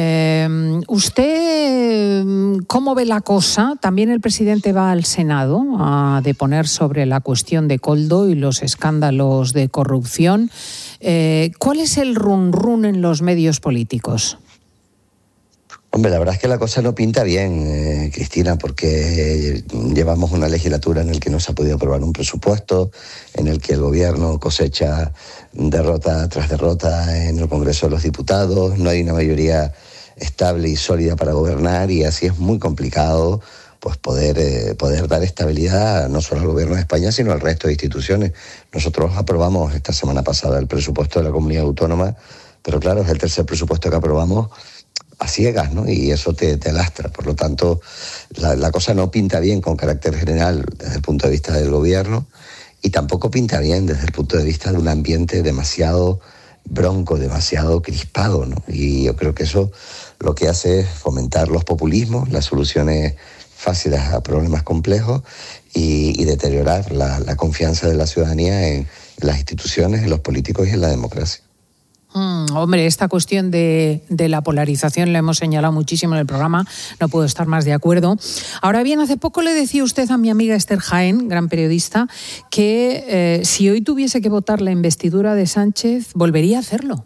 ¿Usted cómo ve la cosa? También el presidente va al Senado a deponer sobre la cuestión de Koldo y los escándalos de corrupción. ¿Cuál es el run en los medios políticos? Hombre, la verdad es que la cosa no pinta bien, Cristina, porque llevamos una legislatura en la que no se ha podido aprobar un presupuesto, en el que el gobierno cosecha derrota tras derrota en el Congreso de los Diputados, no hay una mayoría estable y sólida para gobernar y así es muy complicado pues poder dar estabilidad no solo al gobierno de España, sino al resto de instituciones. Nosotros aprobamos esta semana pasada el presupuesto de la comunidad autónoma, pero claro, es el tercer presupuesto que aprobamos a ciegas, ¿no? Y eso te lastra. Por lo tanto, la cosa no pinta bien con carácter general desde el punto de vista del gobierno y tampoco pinta bien desde el punto de vista de un ambiente demasiado bronco, demasiado crispado, ¿no? Y yo creo que eso lo que hace es fomentar los populismos, las soluciones fáciles a problemas complejos y deteriorar la confianza de la ciudadanía en las instituciones, en los políticos y en la democracia. Hombre, esta cuestión de la polarización la hemos señalado muchísimo en el programa, no puedo estar más de acuerdo. Ahora bien, hace poco le decía usted a mi amiga Esther Jaén, gran periodista, que si hoy tuviese que votar la investidura de Sánchez, volvería a hacerlo.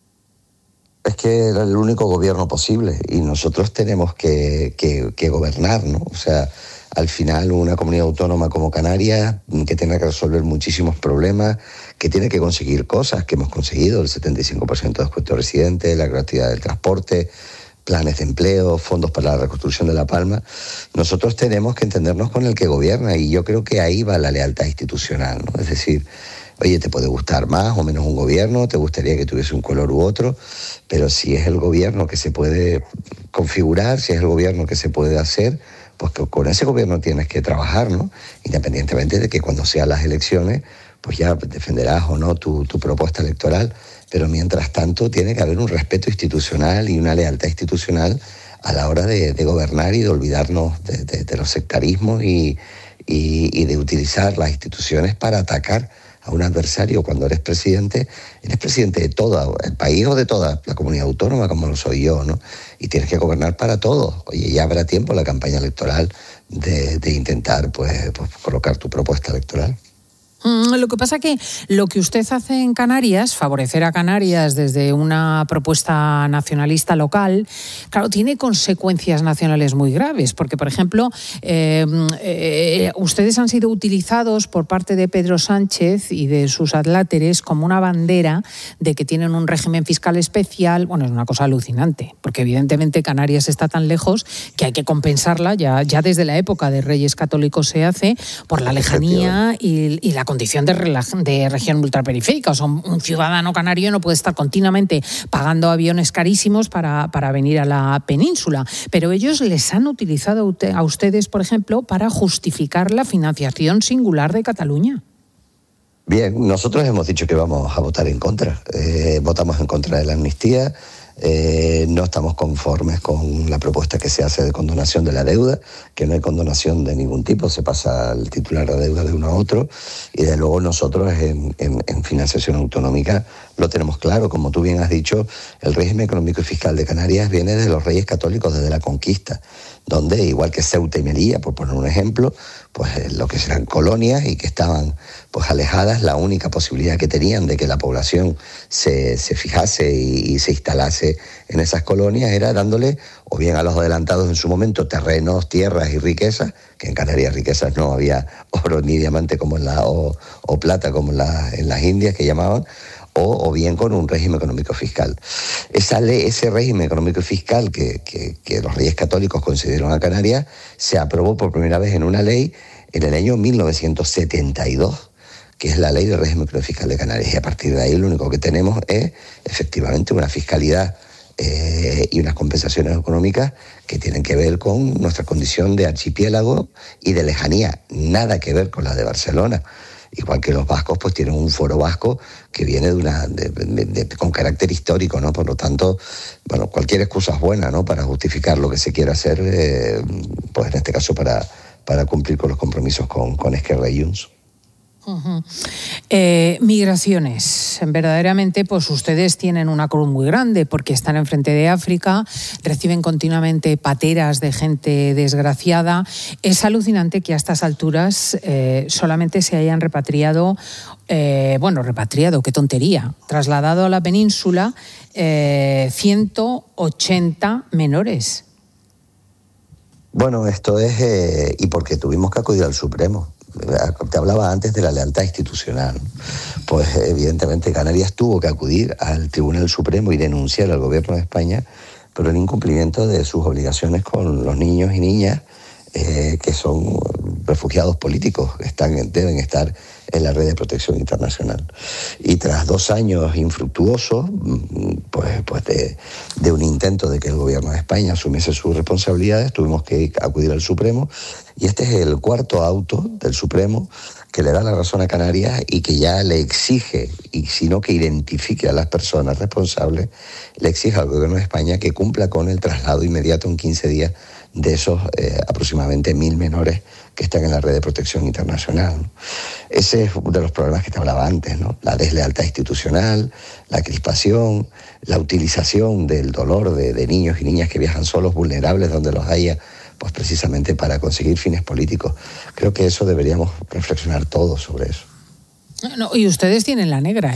Es que era el único gobierno posible y nosotros tenemos que gobernar, ¿no? O sea, al final una comunidad autónoma como Canarias, que tiene que resolver muchísimos problemas, que tiene que conseguir cosas que hemos conseguido, el 75% de descuento residente, la gratuidad del transporte, planes de empleo, fondos para la reconstrucción de La Palma. Nosotros tenemos que entendernos con el que gobierna y yo creo que ahí va la lealtad institucional, ¿no? Es decir, oye, te puede gustar más o menos un gobierno, te gustaría que tuviese un color u otro, pero si es el gobierno que se puede configurar, si es el gobierno que se puede hacer, pues que con ese gobierno tienes que trabajar, ¿no? Independientemente de que cuando sean las elecciones, pues ya defenderás o no tu propuesta electoral, pero mientras tanto tiene que haber un respeto institucional y una lealtad institucional a la hora de gobernar y de olvidarnos de los sectarismos y de utilizar las instituciones para atacar a un adversario. Cuando eres presidente de todo el país o de toda la comunidad autónoma, como lo soy yo, ¿no? Y tienes que gobernar para todos. Oye, ya habrá tiempo en la campaña electoral de intentar pues colocar tu propuesta electoral. Lo que pasa que lo que usted hace en Canarias, favorecer a Canarias desde una propuesta nacionalista local, claro, tiene consecuencias nacionales muy graves, porque, por ejemplo, ustedes han sido utilizados por parte de Pedro Sánchez y de sus adláteres como una bandera de que tienen un régimen fiscal especial. Bueno, es una cosa alucinante, porque evidentemente Canarias está tan lejos que hay que compensarla, ya desde la época de Reyes Católicos se hace, por la lejanía y la condición de región ultraperiférica. O sea, un ciudadano canario no puede estar continuamente pagando aviones carísimos para venir a la península. Pero ellos les han utilizado a ustedes, por ejemplo, para justificar la financiación singular de Cataluña. Bien, nosotros hemos dicho que vamos a votar en contra. Votamos en contra de la amnistía. No estamos conformes con la propuesta que se hace de condonación de la deuda, que no hay condonación de ningún tipo, se pasa el titular de la deuda de uno a otro, y desde luego nosotros en financiación autonómica lo tenemos claro. Como tú bien has dicho, el régimen económico y fiscal de Canarias viene de los Reyes Católicos desde la conquista, donde, igual que Ceuta y Melilla, por poner un ejemplo, pues lo que serán colonias y que estaban pues alejadas, la única posibilidad que tenían de que la población se fijase y se instalase en esas colonias era dándole, o bien a los adelantados en su momento, terrenos, tierras y riquezas, que en Canarias riquezas no había oro ni diamante como o plata como en las Indias que llamaban, o bien con un régimen económico fiscal. Ese régimen económico fiscal que los Reyes Católicos concedieron a Canarias se aprobó por primera vez en una ley en el año 1972, que es la ley del régimen económico fiscal de Canarias, y a partir de ahí lo único que tenemos es efectivamente una fiscalidad y unas compensaciones económicas que tienen que ver con nuestra condición de archipiélago y de lejanía, nada que ver con la de Barcelona. Igual que los vascos, pues tienen un foro vasco que viene con carácter histórico, ¿no? Por lo tanto, bueno, cualquier excusa es buena, ¿no? Para justificar lo que se quiera hacer, pues en este caso para cumplir con los compromisos con Esquerra y Junts. Uh-huh. Migraciones. Verdaderamente, pues ustedes tienen una cruz muy grande porque están enfrente de África, reciben continuamente pateras de gente desgraciada. Es alucinante que a estas alturas solamente se hayan repatriado, qué tontería, trasladado a la península 180 menores. Bueno, esto es, y porque tuvimos que acudir al Supremo. Te hablaba antes de la lealtad institucional. Pues evidentemente Canarias tuvo que acudir al Tribunal Supremo y denunciar al Gobierno de España por el incumplimiento de sus obligaciones con los niños y niñas que son refugiados políticos, deben estar en la red de protección internacional. Y tras 2 años infructuosos, pues de un intento de que el Gobierno de España asumiese sus responsabilidades, tuvimos que acudir al Supremo, y este es el 4º auto del Supremo que le da la razón a Canarias y que ya le exige, y sino que identifique a las personas responsables, le exige al Gobierno de España que cumpla con el traslado inmediato en 15 días de esos aproximadamente 1.000 menores que están en la red de protección internacional, ¿no? Ese es uno de los problemas que te hablaba antes, ¿no? La deslealtad institucional, la crispación, la utilización del dolor de niños y niñas que viajan solos, vulnerables donde los haya, pues precisamente para conseguir fines políticos. Creo que eso deberíamos reflexionar todos sobre eso. No, y ustedes tienen la negra,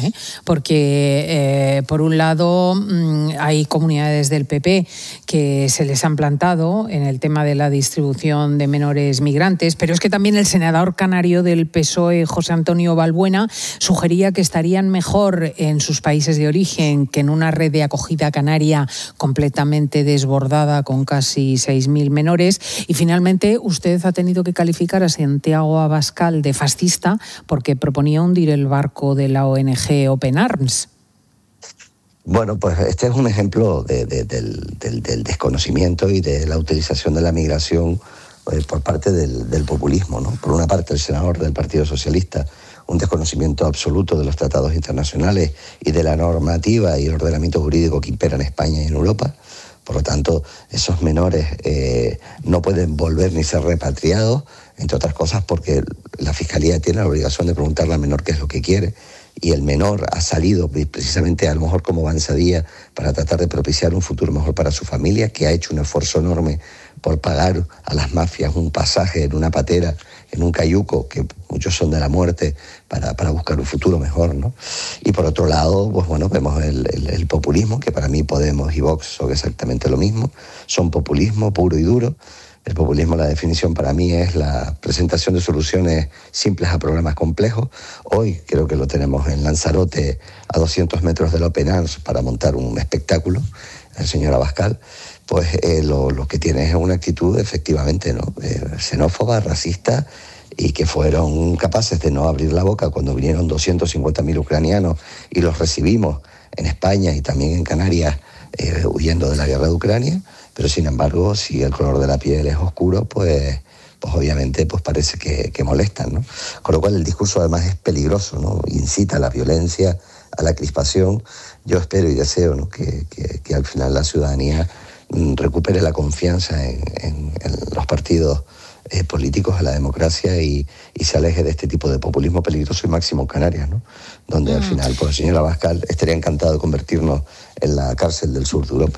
porque por un lado hay comunidades del PP que se les han plantado en el tema de la distribución de menores migrantes, pero es que también el senador canario del PSOE, José Antonio Balbuena, sugería que estarían mejor en sus países de origen que en una red de acogida canaria completamente desbordada con casi 6.000 menores. Y finalmente usted ha tenido que calificar a Santiago Abascal de fascista porque proponía hundir el barco de la ONG Open Arms. Bueno, pues este es un ejemplo del desconocimiento y de la utilización de la migración por parte del populismo, ¿no? Por una parte, el senador del Partido Socialista, un desconocimiento absoluto de los tratados internacionales y de la normativa y el ordenamiento jurídico que impera en España y en Europa. Por lo tanto, esos menores no pueden volver ni ser repatriados, entre otras cosas porque la Fiscalía tiene la obligación de preguntarle al menor qué es lo que quiere, y el menor ha salido precisamente a lo mejor como avanzadilla para tratar de propiciar un futuro mejor para su familia, que ha hecho un esfuerzo enorme por pagar a las mafias un pasaje en una patera, en un cayuco, que muchos son de la muerte, para buscar un futuro mejor, ¿no? Y por otro lado, pues bueno, vemos el populismo, que para mí Podemos y Vox son exactamente lo mismo, son populismo puro y duro. El populismo, la definición para mí es la presentación de soluciones simples a problemas complejos. Hoy creo que lo tenemos en Lanzarote, a 200 metros del Open Arms, para montar un espectáculo, el señor Abascal. Pues lo que tiene es una actitud efectivamente, ¿no? Xenófoba, racista, y que fueron capaces de no abrir la boca cuando vinieron 250.000 ucranianos y los recibimos en España y también en Canarias, huyendo de la guerra de Ucrania. Pero sin embargo, si el color de la piel es oscuro, pues obviamente pues parece que molestan, ¿no? Con lo cual el discurso además es peligroso, ¿no? Incita a la violencia, a la crispación. Yo espero y deseo, ¿no?, que al final la ciudadanía recupere la confianza en los partidos políticos, en la democracia, y se aleje de este tipo de populismo peligroso, y máximo en Canarias, ¿no? Donde al final pues el señor Abascal estaría encantado de convertirnos en la cárcel del sur de Europa.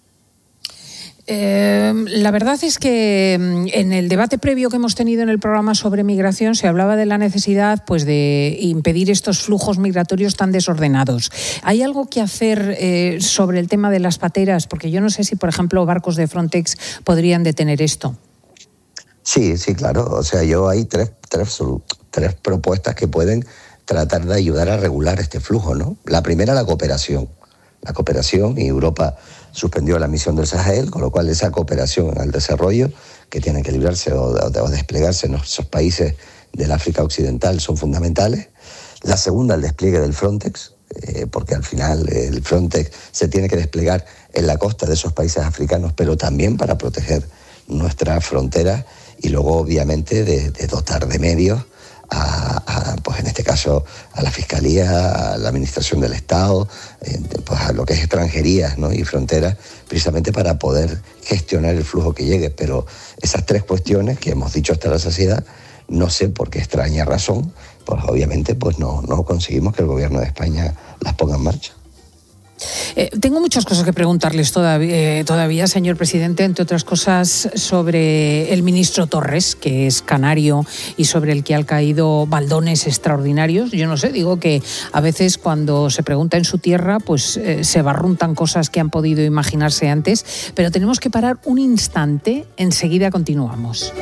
La verdad es que en el debate previo que hemos tenido en el programa sobre migración se hablaba de la necesidad, pues, de impedir estos flujos migratorios tan desordenados. ¿Hay algo que hacer sobre el tema de las pateras? Porque yo no sé si, por ejemplo, barcos de Frontex podrían detener esto. Sí, claro. O sea, hay tres propuestas que pueden tratar de ayudar a regular este flujo, ¿no? La primera, la cooperación. La cooperación, y Europa suspendió la misión del Sahel, con lo cual esa cooperación al desarrollo, que tiene que librarse o desplegarse en esos países del África Occidental, son fundamentales. La segunda, el despliegue del Frontex, porque al final el Frontex se tiene que desplegar en la costa de esos países africanos, pero también para proteger nuestras fronteras, y luego obviamente de dotar de medios pues en este caso a la Fiscalía, a la Administración del Estado, pues a lo que es extranjerías, ¿no?, y fronteras, precisamente para poder gestionar el flujo que llegue. Pero esas tres cuestiones que hemos dicho hasta la saciedad, no sé por qué extraña razón, pues obviamente pues no conseguimos que el Gobierno de España las ponga en marcha. Tengo muchas cosas que preguntarles todavía, señor presidente, entre otras cosas sobre el ministro Torres, que es canario y sobre el que han caído baldones extraordinarios. Yo no sé, digo que a veces cuando se pregunta en su tierra, pues se barruntan cosas que han podido imaginarse antes, pero tenemos que parar un instante, enseguida continuamos.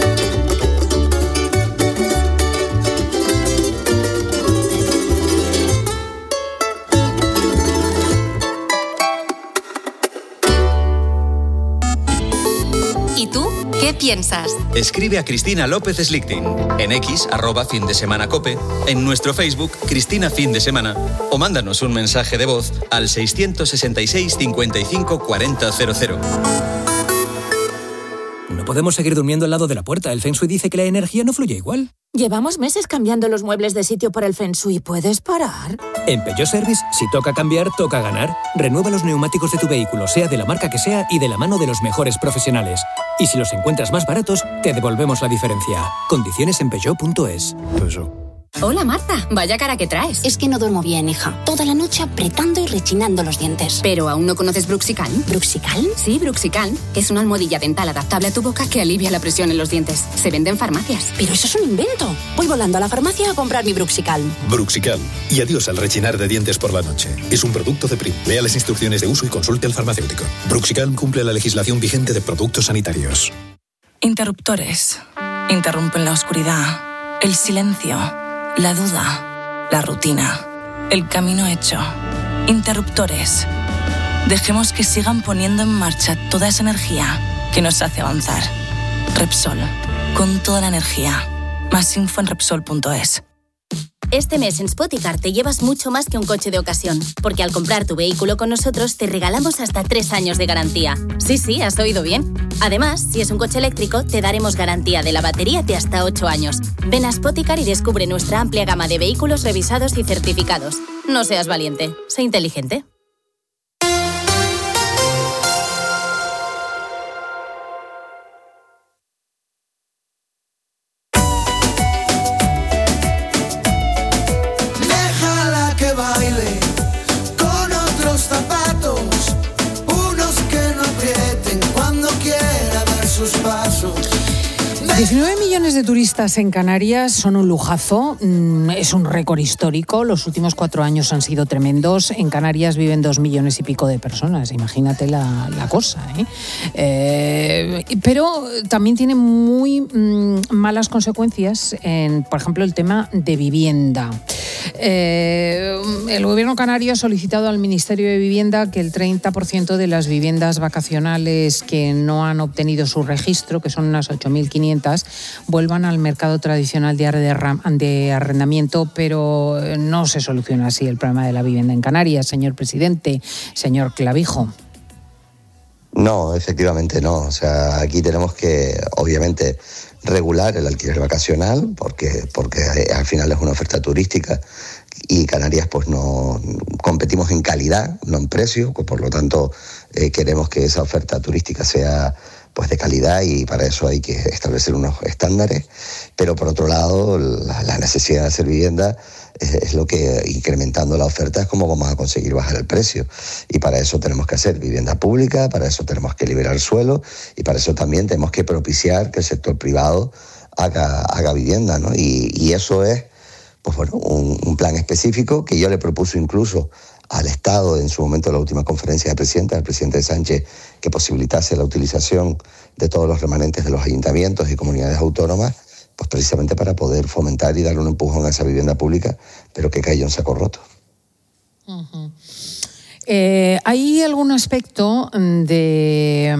¿Qué piensas? Escribe a Cristina López Slichting, en X, @findesemanacope, en nuestro Facebook, Cristina Fin de Semana, o mándanos un mensaje de voz al 666 55 40 00. No podemos seguir durmiendo al lado de la puerta. El Feng Shui dice que la energía no fluye igual. Llevamos meses cambiando los muebles de sitio por el Feng Shui. ¿Puedes parar? En Peugeot Service, si toca cambiar, toca ganar. Renueva los neumáticos de tu vehículo, sea de la marca que sea, y de la mano de los mejores profesionales. Y si los encuentras más baratos, te devolvemos la diferencia. Condiciones en Peugeot.es. Hola, Marta. Vaya cara que traes. Es que no duermo bien, hija. Toda la noche apretando y rechinando los dientes. ¿Pero aún no conoces Bruxicalm? ¿Bruxicalm? Sí, Bruxicalm. Es una almohadilla dental adaptable a tu boca que alivia la presión en los dientes. Se vende en farmacias. Pero eso es un invento. Voy volando a la farmacia a comprar mi Bruxicalm. Bruxicalm. Y adiós al rechinar de dientes por la noche. Es un producto de Prim. Lea las instrucciones de uso y consulte al farmacéutico. Bruxicalm cumple la legislación vigente de productos sanitarios. Interruptores. Interrumpen la oscuridad, el silencio, la duda, la rutina, el camino hecho. Interruptores. Dejemos que sigan poniendo en marcha toda esa energía que nos hace avanzar. Repsol. Con toda la energía. Más info en Repsol.es. Este mes en Spoticar te llevas mucho más que un coche de ocasión, porque al comprar tu vehículo con nosotros te regalamos hasta 3 años de garantía. Sí, has oído bien. Además, si es un coche eléctrico, te daremos garantía de la batería de hasta 8 años. Ven a Spoticar y descubre nuestra amplia gama de vehículos revisados y certificados. No seas valiente, sé inteligente. 19 millones de turistas en Canarias son un lujazo, es un récord histórico. Los últimos 4 años han sido tremendos. En Canarias viven 2 millones y pico de personas, imagínate la cosa, pero también tiene muy malas consecuencias en, por ejemplo, el tema de vivienda. El gobierno canario ha solicitado al Ministerio de Vivienda que el 30% de las viviendas vacacionales que no han obtenido su registro, que son unas 8.500, vuelvan al mercado tradicional de arrendamiento, pero no se soluciona así el problema de la vivienda en Canarias, señor presidente, señor Clavijo. No, efectivamente no. O sea, aquí tenemos que, obviamente, regular el alquiler vacacional, porque al final es una oferta turística y Canarias pues no competimos en calidad, no en precio, pues por lo tanto queremos que esa oferta turística sea pues de calidad y para eso hay que establecer unos estándares, pero por otro lado la necesidad de hacer vivienda es lo que, incrementando la oferta, es como vamos a conseguir bajar el precio, y para eso tenemos que hacer vivienda pública, para eso tenemos que liberar suelo y para eso también tenemos que propiciar que el sector privado haga vivienda, ¿no? Y eso es pues bueno, un plan específico que yo le propuso incluso al Estado en su momento de la última conferencia de presidentes, al presidente Sánchez, que posibilitase la utilización de todos los remanentes de los ayuntamientos y comunidades autónomas, pues precisamente para poder fomentar y darle un empujón a esa vivienda pública, pero que cayó en saco roto. Uh-huh. ¿Hay algún aspecto del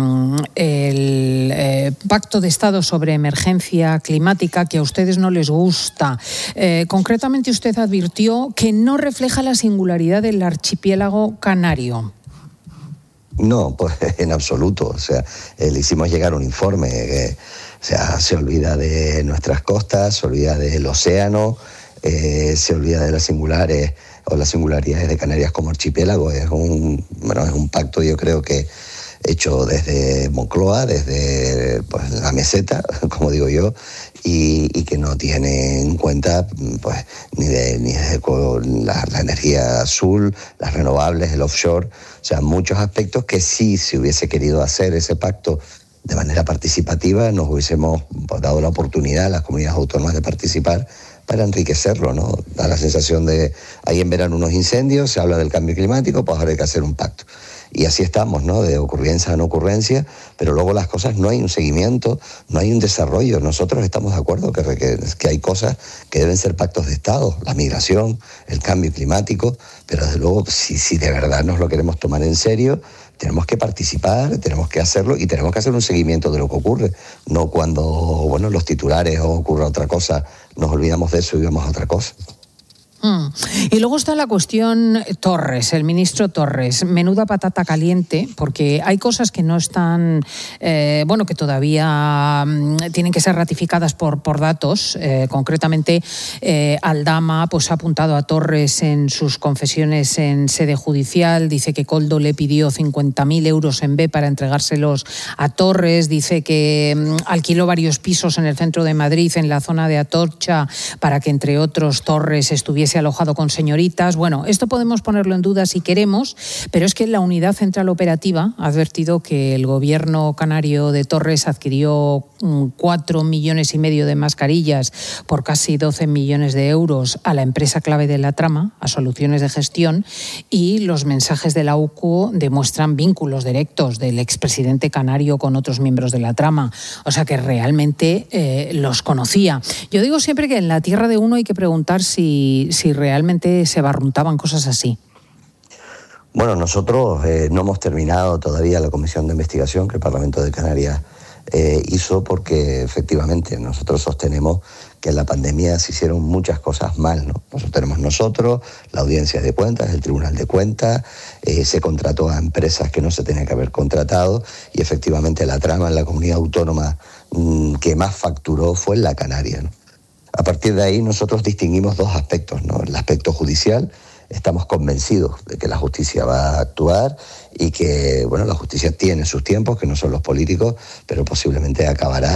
Pacto de Estado sobre Emergencia Climática que a ustedes no les gusta? Concretamente, usted advirtió que no refleja la singularidad del archipiélago canario. No, pues en absoluto. O sea, le hicimos llegar un informe que se olvida de nuestras costas, se olvida del océano, se olvida de las singularidades de Canarias como archipiélago. Es un pacto, yo creo que hecho desde Moncloa, desde pues, la meseta, como digo yo, y que no tiene en cuenta pues ni la energía azul, las renovables, el offshore, o sea, muchos aspectos que sí se hubiese querido hacer ese pacto de manera participativa, nos hubiésemos dado la oportunidad a las comunidades autónomas de participar para enriquecerlo, ¿no? Da la sensación de, ahí en verano unos incendios, se habla del cambio climático, pues ahora hay que hacer un pacto. Y así estamos, ¿no? De ocurrencia a no ocurrencia, pero luego las cosas no hay un seguimiento, no hay un desarrollo. Nosotros estamos de acuerdo que hay cosas que deben ser pactos de Estado, la migración, el cambio climático, pero desde luego si de verdad nos lo queremos tomar en serio, tenemos que participar, tenemos que hacerlo y tenemos que hacer un seguimiento de lo que ocurre. No cuando, bueno, los titulares o ocurra otra cosa, nos olvidamos de eso y vamos a otra cosa. Y luego está la cuestión Torres, el ministro Torres. Menuda patata caliente, porque hay cosas que no están, que todavía tienen que ser ratificadas por datos. Concretamente, Aldama pues, ha apuntado a Torres en sus confesiones en sede judicial. Dice que Koldo le pidió 50.000 euros en B para entregárselos a Torres. Dice que alquiló varios pisos en el centro de Madrid, en la zona de Atocha, para que, entre otros, Torres estuviese alojado con señoritas. Bueno, esto podemos ponerlo en duda si queremos, pero es que la Unidad Central Operativa ha advertido que el gobierno canario de Torres adquirió 4,5 millones de mascarillas por casi 12 millones de euros a la empresa clave de la trama, a Soluciones de Gestión, y los mensajes de la UCO demuestran vínculos directos del expresidente canario con otros miembros de la trama. O sea que realmente los conocía. Yo digo siempre que en la tierra de uno hay que preguntar si realmente se barruntaban cosas así. Bueno, nosotros no hemos terminado todavía la comisión de investigación que el Parlamento de Canarias hizo, porque efectivamente nosotros sostenemos que en la pandemia se hicieron muchas cosas mal, ¿no? Nosotros, la Audiencia de Cuentas, el Tribunal de Cuentas, se contrató a empresas que no se tenían que haber contratado y efectivamente la trama en la comunidad autónoma que más facturó fue en la Canaria, ¿no? A partir de ahí nosotros distinguimos dos aspectos, ¿no? El aspecto judicial, estamos convencidos de que la justicia va a actuar y que, bueno, la justicia tiene sus tiempos, que no son los políticos, pero posiblemente acabará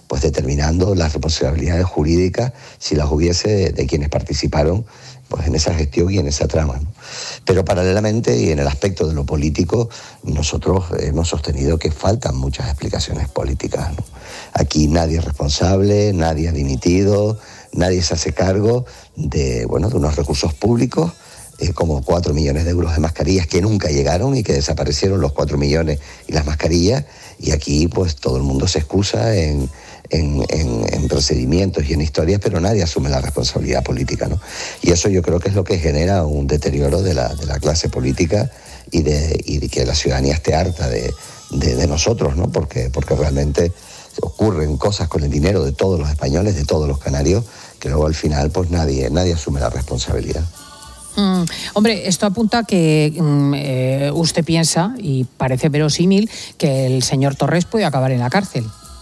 pues determinando las responsabilidades jurídicas, si las hubiese, de quienes participaron pues en esa gestión y en esa trama, ¿no? Pero paralelamente, y en el aspecto de lo político, nosotros hemos sostenido que faltan muchas explicaciones políticas, ¿no? Aquí nadie es responsable, nadie ha dimitido, nadie se hace cargo de unos recursos públicos, como 4 millones de euros de mascarillas que nunca llegaron y que desaparecieron los 4 millones y las mascarillas, y aquí pues todo el mundo se excusa en procedimientos y en historias, pero nadie asume la responsabilidad política, ¿no? Y eso yo creo que es lo que genera un deterioro de la clase política y de que la ciudadanía esté harta de nosotros, ¿no? Porque realmente ocurren cosas con el dinero de todos los españoles, de todos los canarios, que luego al final pues nadie asume la responsabilidad. Hombre, esto apunta a que usted piensa, y parece verosímil, que el señor Torres puede acabar en la cárcel.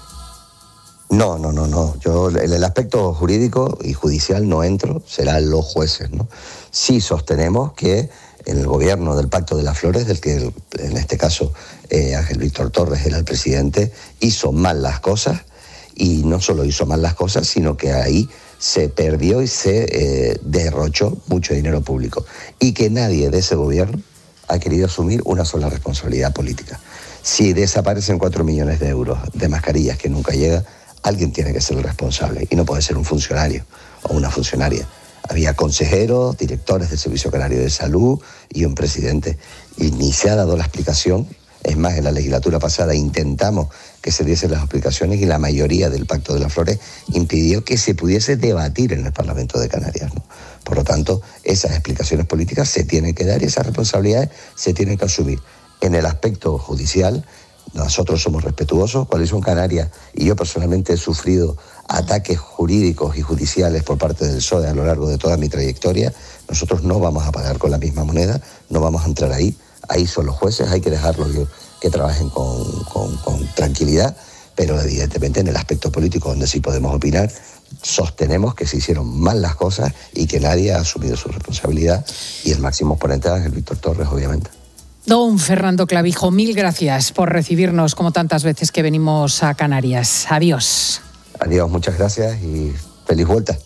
No. Yo en el aspecto jurídico y judicial no entro, serán los jueces, ¿no? Sí sostenemos que en el gobierno del Pacto de las Flores, del que en este caso Ángel Víctor Torres era el presidente, hizo mal las cosas, y no solo hizo mal las cosas, sino que ahí se perdió y se derrochó mucho dinero público, y que nadie de ese gobierno ha querido asumir una sola responsabilidad política. Si desaparecen 4 millones de euros de mascarillas que nunca llega, alguien tiene que ser el responsable, y no puede ser un funcionario o una funcionaria. Había consejeros, directores del Servicio Canario de Salud y un presidente, y ni se ha dado la explicación. Es más, en la legislatura pasada intentamos que se diesen las explicaciones y la mayoría del Pacto de las Flores impidió que se pudiese debatir en el Parlamento de Canarias, ¿no? Por lo tanto, esas explicaciones políticas se tienen que dar y esas responsabilidades se tienen que asumir. En el aspecto judicial, nosotros somos respetuosos. Coalición Canaria y yo personalmente he sufrido ataques jurídicos y judiciales por parte del PSOE a lo largo de toda mi trayectoria. Nosotros no vamos a pagar con la misma moneda, no vamos a entrar ahí. Ahí son los jueces, hay que dejarlos que trabajen con tranquilidad, pero evidentemente en el aspecto político, donde sí podemos opinar, sostenemos que se hicieron mal las cosas y que nadie ha asumido su responsabilidad, y el máximo exponente es Ángel Víctor Torres, obviamente. Don Fernando Clavijo, mil gracias por recibirnos como tantas veces que venimos a Canarias. Adiós. Adiós, muchas gracias y feliz vuelta.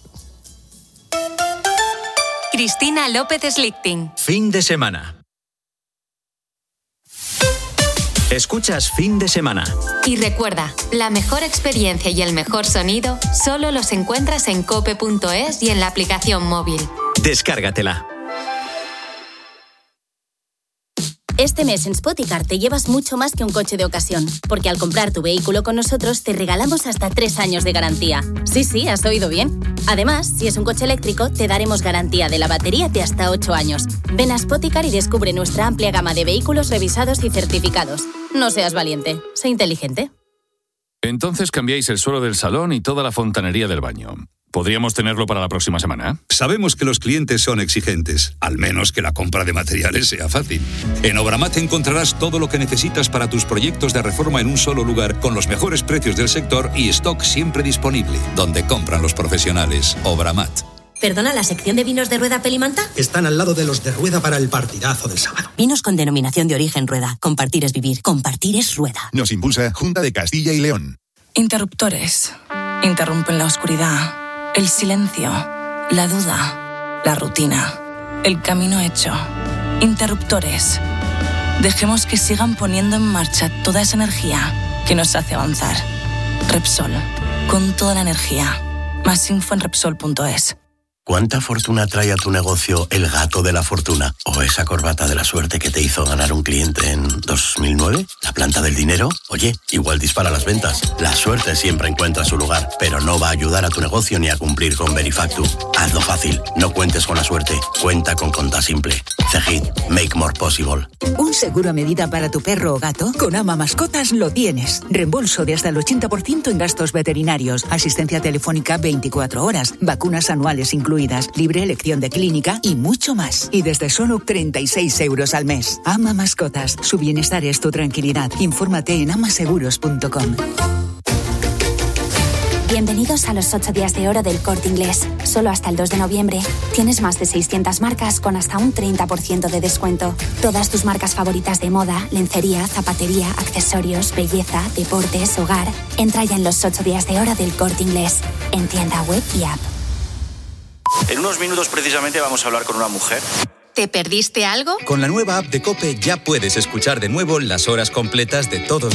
Cristina López Slichting. Fin de semana. Escuchas Fin de Semana. Y recuerda, la mejor experiencia y el mejor sonido solo los encuentras en cope.es y en la aplicación móvil. Descárgatela. Este mes en Spoticar te llevas mucho más que un coche de ocasión, porque al comprar tu vehículo con nosotros te regalamos hasta 3 años de garantía. Sí, has oído bien. Además, si es un coche eléctrico, te daremos garantía de la batería de hasta 8 años. Ven a Spoticar y descubre nuestra amplia gama de vehículos revisados y certificados. No seas valiente, sé inteligente. Entonces cambiáis el suelo del salón y toda la fontanería del baño. ¿Podríamos tenerlo para la próxima semana? Sabemos que los clientes son exigentes, al menos que la compra de materiales sea fácil. En Obramat encontrarás todo lo que necesitas para tus proyectos de reforma en un solo lugar, con los mejores precios del sector y stock siempre disponible, donde compran los profesionales. Obramat. ¿Perdona, la sección de vinos de Rueda Pelimanta? Están al lado de los de Rueda para el partidazo del sábado. Vinos con denominación de origen Rueda. Compartir es vivir. Compartir es Rueda. Nos impulsa Junta de Castilla y León. Interruptores. Interrumpen la oscuridad, el silencio, la duda, la rutina, el camino hecho. Interruptores. Dejemos que sigan poniendo en marcha toda esa energía que nos hace avanzar. Repsol. Con toda la energía. Más info en Repsol.es. ¿Cuánta fortuna trae a tu negocio el gato de la fortuna? ¿O esa corbata de la suerte que te hizo ganar un cliente en 2009? ¿La planta del dinero? Oye, igual dispara las ventas. La suerte siempre encuentra su lugar, pero no va a ayudar a tu negocio ni a cumplir con Verifactu. Hazlo fácil, no cuentes con la suerte, cuenta con Contasimple. Cegid, make more possible. Un seguro a medida para tu perro o gato, con Ama Mascotas lo tienes. Reembolso de hasta el 80% en gastos veterinarios, asistencia telefónica 24 horas, vacunas anuales incluidas, libre elección de clínica y mucho más. Y desde solo 36 euros al mes. Ama Mascotas, su bienestar es tu tranquilidad. Infórmate en amaseguros.com. Bienvenidos a los 8 días de oro del Corte Inglés. Solo hasta el 2 de noviembre tienes más de 600 marcas con hasta un 30% de descuento. Todas tus marcas favoritas de moda, lencería, zapatería, accesorios, belleza, deportes, hogar. Entra ya en los 8 días de oro del Corte Inglés. En tienda web y app. En unos minutos precisamente vamos a hablar con una mujer. ¿Te perdiste algo? Con la nueva app de COPE ya puedes escuchar de nuevo las horas completas de todos